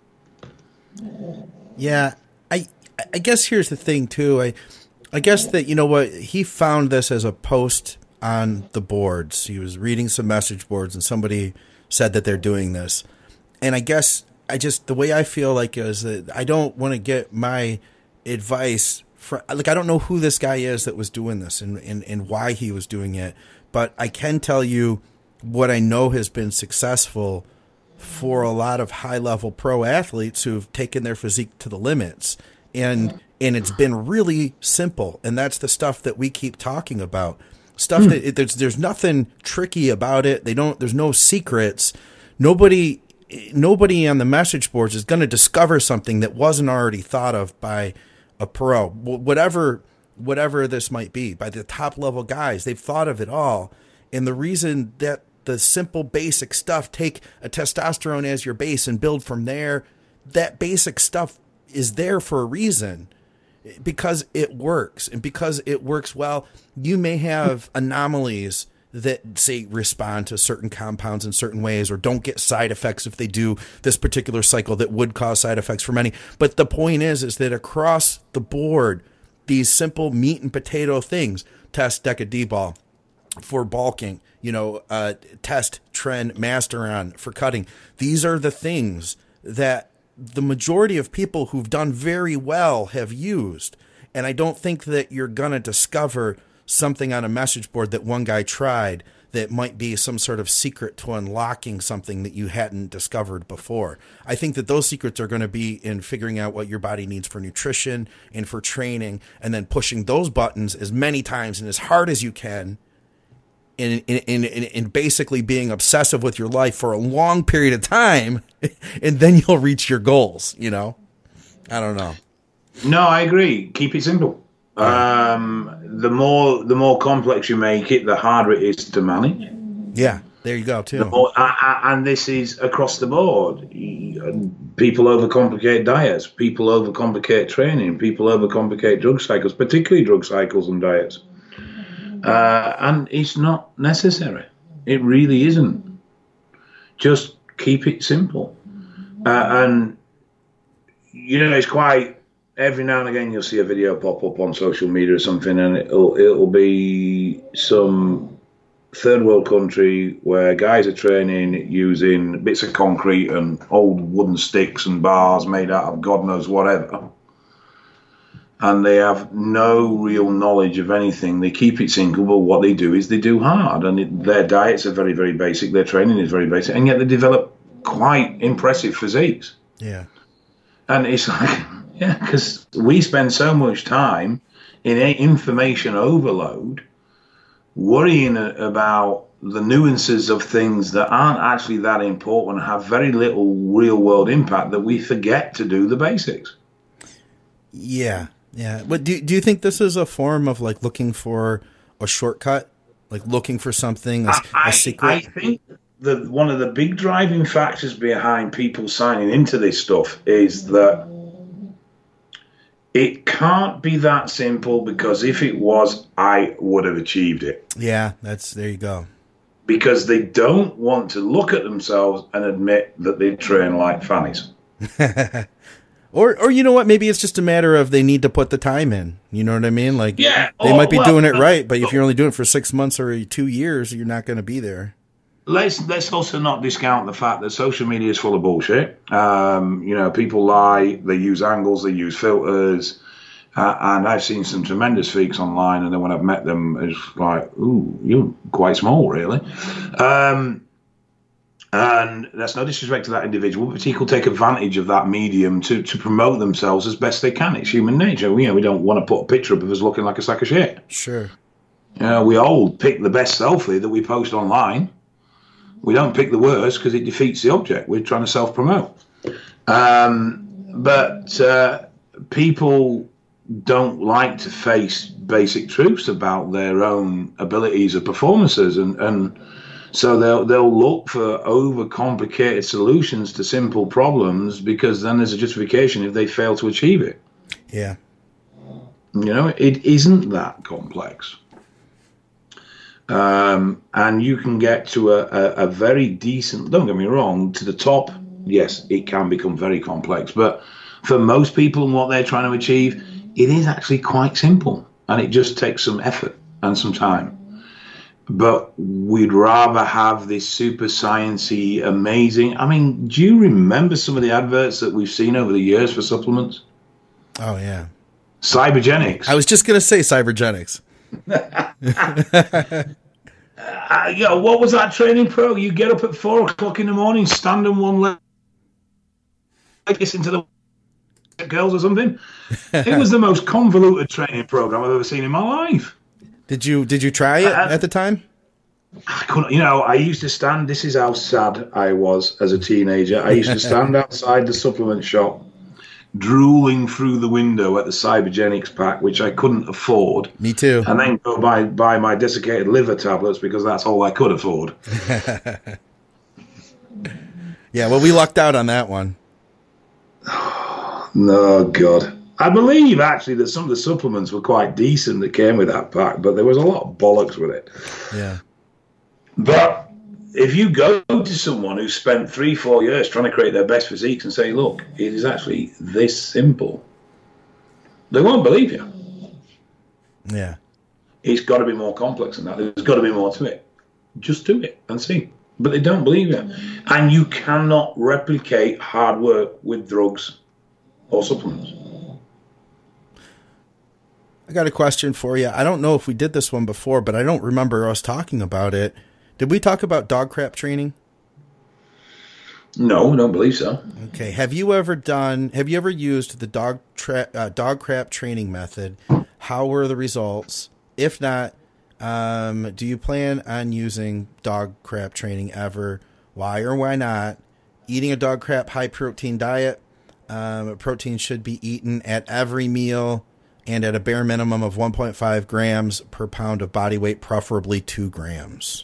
Yeah. I I guess here's the thing, too. I I guess that, you know what, he found this as a post on the boards. He was reading some message boards, and somebody said that they're doing this. And I guess I just, the way I feel like is that I don't want to get my advice from, like, I don't know who this guy is that was doing this and, and, and why he was doing it, but I can tell you what I know has been successful for a lot of high level pro athletes who've taken their physique to the limits. And, and it's been really simple. And that's the stuff that we keep talking about. Stuff that it, there's there's nothing tricky about it. They don't. There's no secrets. Nobody nobody on the message boards is going to discover something that wasn't already thought of by a pro. Whatever whatever this might be, by the top level guys, they've thought of it all. And the reason that the simple basic stuff, take a testosterone as your base and build from there, that basic stuff is there for a reason. Because it works, and because it works well. You may have anomalies that, say, respond to certain compounds in certain ways, or don't get side effects if they do this particular cycle that would cause side effects for many. But the point is, is that across the board, these simple meat and potato things, test DECA D-ball for bulking, you know, uh, test Tren Masteron for cutting. These are the things that the majority of people who've done very well have used. And I don't think that you're going to discover something on a message board that one guy tried that might be some sort of secret to unlocking something that you hadn't discovered before. I think that those secrets are going to be in figuring out what your body needs for nutrition and for training, and then pushing those buttons as many times and as hard as you can, in in in, in basically being obsessive with your life for a long period of time, and then you'll reach your goals, you know? I don't know. No, I agree. Keep it simple. Yeah. Um, the more the more complex you make it, the harder it is to manage. Yeah, there you go, too. The more, and this is across the board. People overcomplicate diets. People overcomplicate training. People overcomplicate drug cycles, particularly drug cycles and diets. Uh, and it's not necessary. It really isn't. Just keep it simple. Uh, and, you know, it's quite, every now and again you'll see a video pop up on social media or something, and it'll, it'll be some third world country where guys are training using bits of concrete and old wooden sticks and bars made out of God knows whatever. And they have no real knowledge of anything. They keep it simple, but what they do is they do hard. And it, their diets are very, very basic. Their training is very basic. And yet they develop quite impressive physiques. Yeah. And it's like, yeah, because we spend so much time in information overload, worrying about the nuances of things that aren't actually that important, have very little real world impact, that we forget to do the basics. Yeah. Yeah. But do do you think this is a form of like looking for a shortcut, like looking for something, a, I, a secret? I think that one of the big driving factors behind people signing into this stuff is that It can't be that simple, because if it was, I would have achieved it. Yeah, that's there you go. Because they don't want to look at themselves and admit that they train like fannies. Or, or you know what? Maybe it's just a matter of they need to put the time in. You know what I mean? Like, yeah, they oh, might be well, doing it right, but if you're only doing it for six months or two years, you're not going to be there. Let's let's also not discount the fact that social media is full of bullshit. Um, you know, people lie, they use angles, they use filters, uh, and I've seen some tremendous freaks online, and then when I've met them, it's like, ooh, you're quite small, really. Um, And that's no disrespect to that individual, but he could take advantage of that medium to, to promote themselves as best they can. It's human nature. You know, we don't want to put a picture up of us looking like a sack of shit. Sure. You know, we all pick the best selfie that we post online. We don't pick the worst because it defeats the object. We're trying to self-promote. Um, but uh, people don't like to face basic truths about their own abilities or performances, and, and so they'll they'll look for overcomplicated solutions to simple problems, because then there's a justification if they fail to achieve it. Yeah. You know, it isn't that complex. Um, and you can get to a, a, a very decent, don't get me wrong, to the top, yes, it can become very complex. But for most people and what they're trying to achieve, it is actually quite simple. And it just takes some effort and some time. But we'd rather have this super sciencey, amazing. I mean, do you remember some of the adverts that we've seen over the years for supplements? Oh, yeah. Cybergenics. I was just going to say Cybergenics. uh, yeah, what was that training pro? You get up at four o'clock in the morning, stand on one leg, like this into the girls or something. It was the most convoluted training program I've ever seen in my life. Did you did you try it uh, at the time? I couldn't. You know, I used to stand. This is how sad I was as a teenager. I used to stand outside the supplement shop, drooling through the window at the Cybergenics pack, which I couldn't afford. Me too. And then go buy buy my desiccated liver tablets because that's all I could afford. Yeah, well, we lucked out on that one. No, God. I believe, actually, that some of the supplements were quite decent that came with that pack, but there was a lot of bollocks with it. Yeah. But if you go to someone who spent three, four years trying to create their best physiques and say, look, it is actually this simple, they won't believe you. Yeah. It's got to be more complex than that. There's got to be more to it. Just do it and see. But they don't believe you. And you cannot replicate hard work with drugs or supplements. I got a question for you. I don't know if we did this one before, but I don't remember us talking about it. Did we talk about dog crap training? No, I don't believe so. Okay. Have you ever done, have you ever used the dog tra- uh, dog crap training method? How were the results? If not, um, do you plan on using dog crap training ever? Why or why not? Eating a dog crap high protein diet. Um, protein should be eaten at every meal and at a bare minimum of one point five grams per pound of body weight, preferably two grams.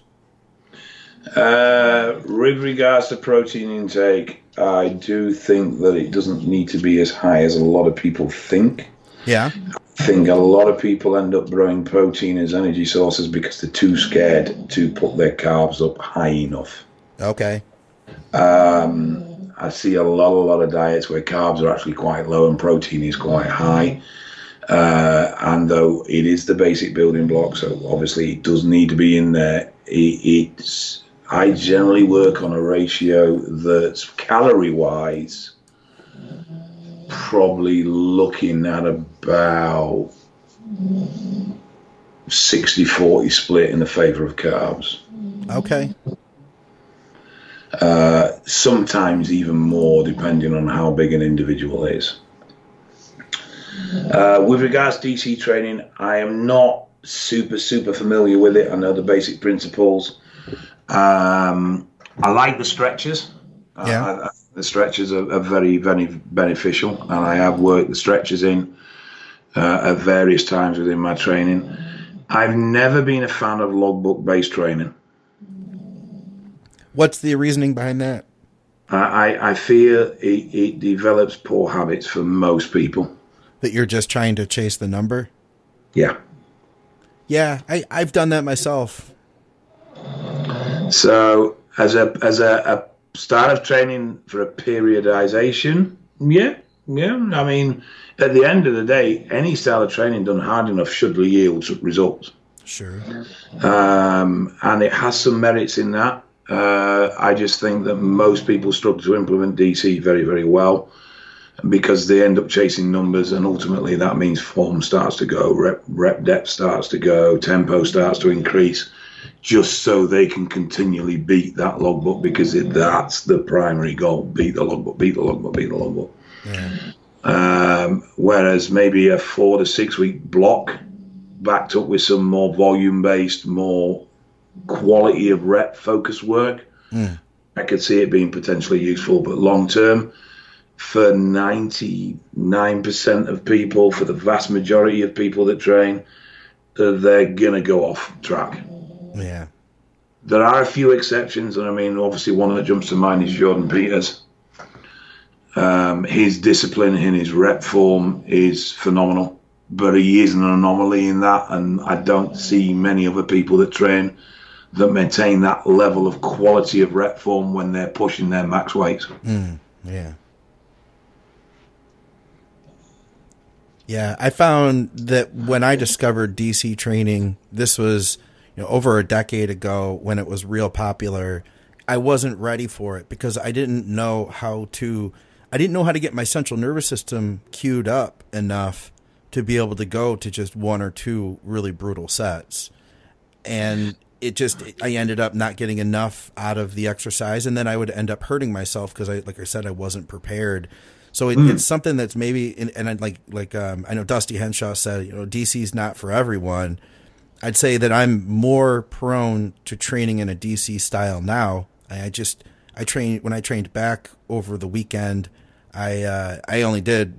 Uh, with regards to protein intake, I do think that it doesn't need to be as high as a lot of people think. Yeah. I think a lot of people end up growing protein as energy sources because they're too scared to put their carbs up high enough. Okay. Um, I see a lot, a lot of diets where carbs are actually quite low and protein is quite high. Uh, and though it is the basic building block, so obviously it does need to be in there, it, it's, I generally work on a ratio that's calorie-wise probably looking at about sixty forty split in the favor of carbs. Okay. Uh, sometimes even more, depending on how big an individual is. Uh, with regards to D C training, I am not super, super familiar with it. I know the basic principles. Um, I like the stretches. Yeah. Uh, I, the stretches are, are very, very beneficial, and I have worked the stretches in uh, at various times within my training. I've never been a fan of logbook-based training. What's the reasoning behind that? I, I feel it, it develops poor habits for most people. that you're just trying to chase the number. Yeah. Yeah, I, I've done that myself. So as a as a, a start of training for a periodization, yeah, yeah. I mean, at the end of the day, any style of training done hard enough should yield results. Sure. Um, and it has some merits in that. Uh, I just think that most people struggle to implement D C very, very well because they end up chasing numbers, and ultimately that means form starts to go, rep, rep depth starts to go, tempo starts to increase, just so they can continually beat that logbook, because it, that's the primary goal: beat the logbook, beat the logbook, beat the logbook. Yeah. Um, whereas maybe a four to six week block, backed up with some more volume-based, more quality of rep focus work, mm. I could see it being potentially useful. But long term, for ninety-nine percent of people, for the vast majority of people that train, they're going to go off track. Yeah. There are a few exceptions, and I mean, obviously one that jumps to mind is Jordan Peters. Um, his discipline in his rep form is phenomenal, but he is an anomaly in that, and I don't see many other people that train that maintain that level of quality of rep form when they're pushing their max weights. Mm, yeah. Yeah, I found that when I discovered D C training, this was, you know, over a decade ago when it was real popular. I wasn't ready for it because I didn't know how to, I didn't know how to get my central nervous system queued up enough to be able to go to just one or two really brutal sets. And it just, I ended up not getting enough out of the exercise, and then I would end up hurting myself because I, like I said, I wasn't prepared. So it, mm. it's something that's maybe, and I like, like um, I know Dusty Henshaw said, you know, D C's not for everyone. I'd say that I'm more prone to training in a D C style now. I, I just, I trained, when I trained back over the weekend, I, uh, I only did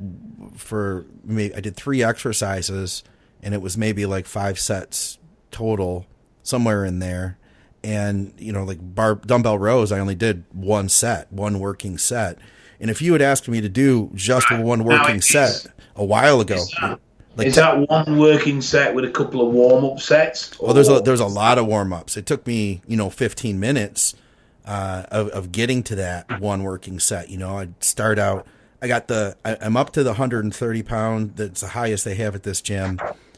for maybe, I did three exercises, and it was maybe like five sets total, somewhere in there. And, you know, like bar, dumbbell rows, I only did one set, one working set. And if you had asked me to do just one working set a while ago, is that, like is that one working set with a couple of warm up sets? Well, there's a there's a lot of warm ups. It took me, you know, fifteen minutes uh, of of getting to that one working set. You know, I'd start out. I got the. I, I'm up to the one hundred thirty pound. That's the highest they have at this gym,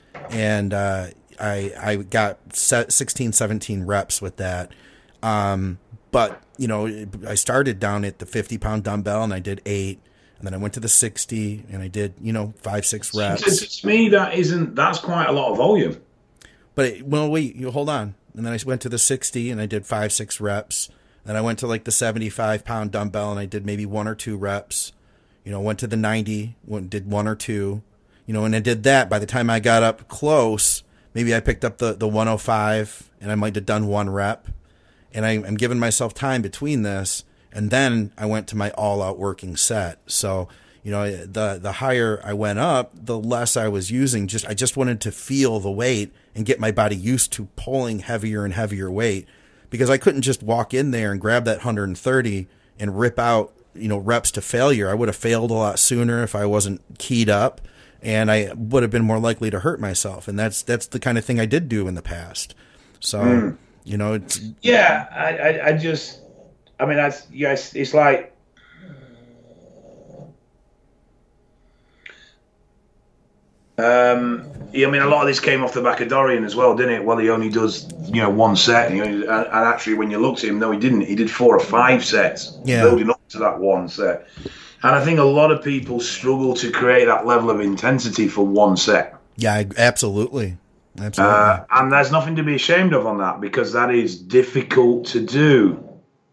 and uh, I I got set sixteen, seventeen reps with that. Um, but you know, I started down at the fifty pound dumbbell, and I did eight, and then I went to the sixty, and I did, you know, five, six reps. To me, that isn't, that's quite a lot of volume. But it, well, wait, you hold on. And then I went to the sixty, and I did five, six reps. Then I went to like the seventy-five pound dumbbell, and I did maybe one or two reps. You know, went to the ninety, went, did one or two. You know, and I did that. By the time I got up close, maybe I picked up the, the one oh five, and I might have done one rep. And I, I'm giving myself time between this, and then I went to my all-out working set. So, you know, the the higher I went up, the less I was using. Just I just wanted to feel the weight and get my body used to pulling heavier and heavier weight, because I couldn't just walk in there and grab that one hundred thirty and rip out, you know, reps to failure. I would have failed a lot sooner if I wasn't keyed up, and I would have been more likely to hurt myself. And that's that's the kind of thing I did do in the past. So. Mm. You know, it's yeah. I, I, I just, I mean, that's yes. It's like, um, yeah, I mean, a lot of this came off the back of Dorian as well, didn't it? Well, he only does, you know, one set, and, and, and actually, when you looked at him, no, he didn't. He did four or five sets, yeah, building up to that one set. And I think a lot of people struggle to create that level of intensity for one set. Yeah, absolutely. Absolutely. Uh, and there's nothing to be ashamed of on that, because that is difficult to do.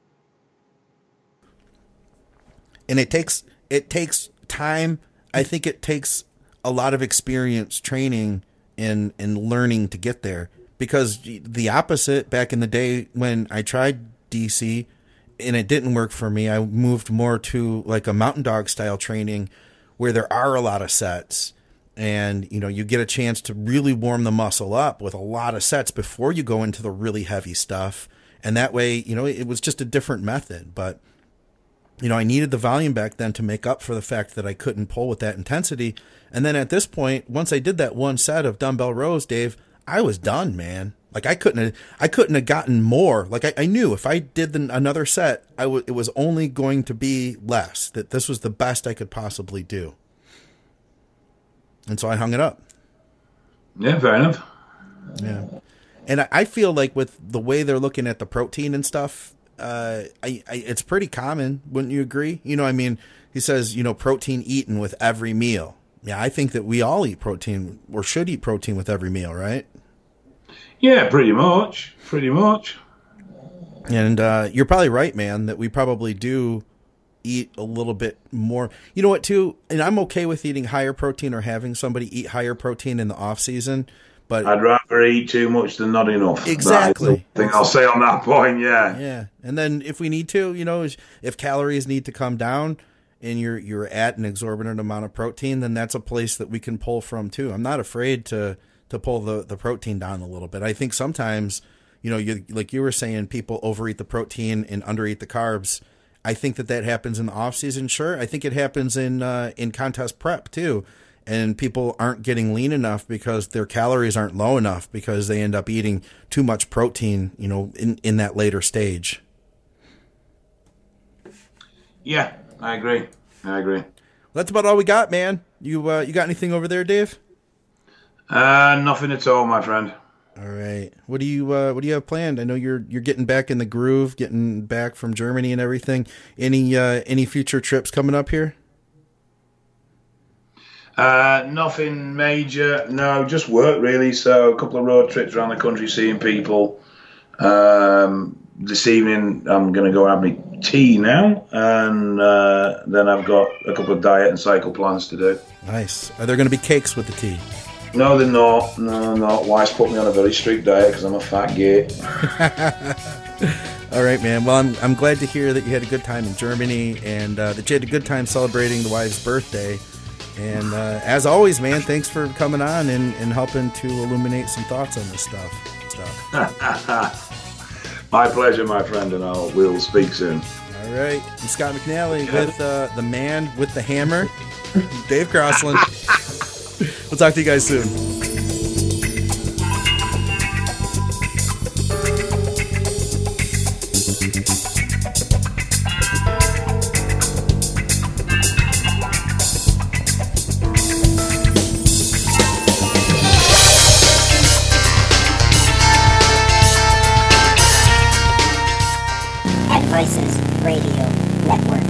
And it takes it takes time. I think it takes a lot of experience training and, and learning to get there. Because the opposite, back in the day when I tried D C and it didn't work for me, I moved more to like a mountain dog style training where there are a lot of sets. And, you know, you get a chance to really warm the muscle up with a lot of sets before you go into the really heavy stuff. And that way, you know, it was just a different method. But, you know, I needed the volume back then to make up for the fact that I couldn't pull with that intensity. And then at this point, once I did that one set of dumbbell rows, Dave, I was done, man. Like I couldn't have, I couldn't have gotten more. Like I, I knew if I did the, another set, I w- it was only going to be less, that this was the best I could possibly do. And so I hung it up. Yeah, fair enough. Yeah. And I, I feel like with the way they're looking at the protein and stuff, uh, I, I, it's pretty common. Wouldn't you agree? You know, I mean, he says, you know, protein eaten with every meal. Yeah. I think that we all eat protein or should eat protein with every meal, right? Yeah, pretty much. Pretty much. And uh, you're probably right, man, that we probably do eat a little bit more. You know what, too? And I'm okay with eating higher protein or having somebody eat higher protein in the off season. But I'd rather eat too much than not enough. Exactly. That's the thing I'll say on that point, yeah. Yeah. And then if we need to, you know, if calories need to come down and you're you're at an exorbitant amount of protein, then that's a place that we can pull from, too. I'm not afraid to to pull the, the protein down a little bit. I think sometimes, you know, you like you were saying, people overeat the protein and undereat the carbs. I think that that happens in the off season. Sure. I think it happens in, uh, in contest prep too. And people aren't getting lean enough because their calories aren't low enough because they end up eating too much protein, you know, in, in that later stage. Yeah, I agree. I agree. That's about all we got, man. You, uh, you got anything over there, Dave? Uh, nothing at all, my friend. All right. What do you uh, what do you have planned? I know you're you're getting back in the groove, getting back from Germany and everything. Any uh, any future trips coming up here? Uh, nothing major. No, just work really. So a couple of road trips around the country, seeing people. Um, this evening I'm going to go have my tea now, and uh, then I've got a couple of diet and cycle plans to do. Nice. Are there going to be cakes with the tea? No, they're not. No, no. Wife's put me on a very strict diet because I'm a fat gay. All right, man. Well, I'm I'm glad to hear that you had a good time in Germany and uh, that you had a good time celebrating the wife's birthday. And uh, as always, man, thanks for coming on and, and helping to illuminate some thoughts on this stuff. stuff. My pleasure, my friend, and I'll we'll speak soon. All right. I'm Scott McNally with uh, the man with the hammer, Dave Crossland. We'll talk to you guys soon. At Vices Radio Network.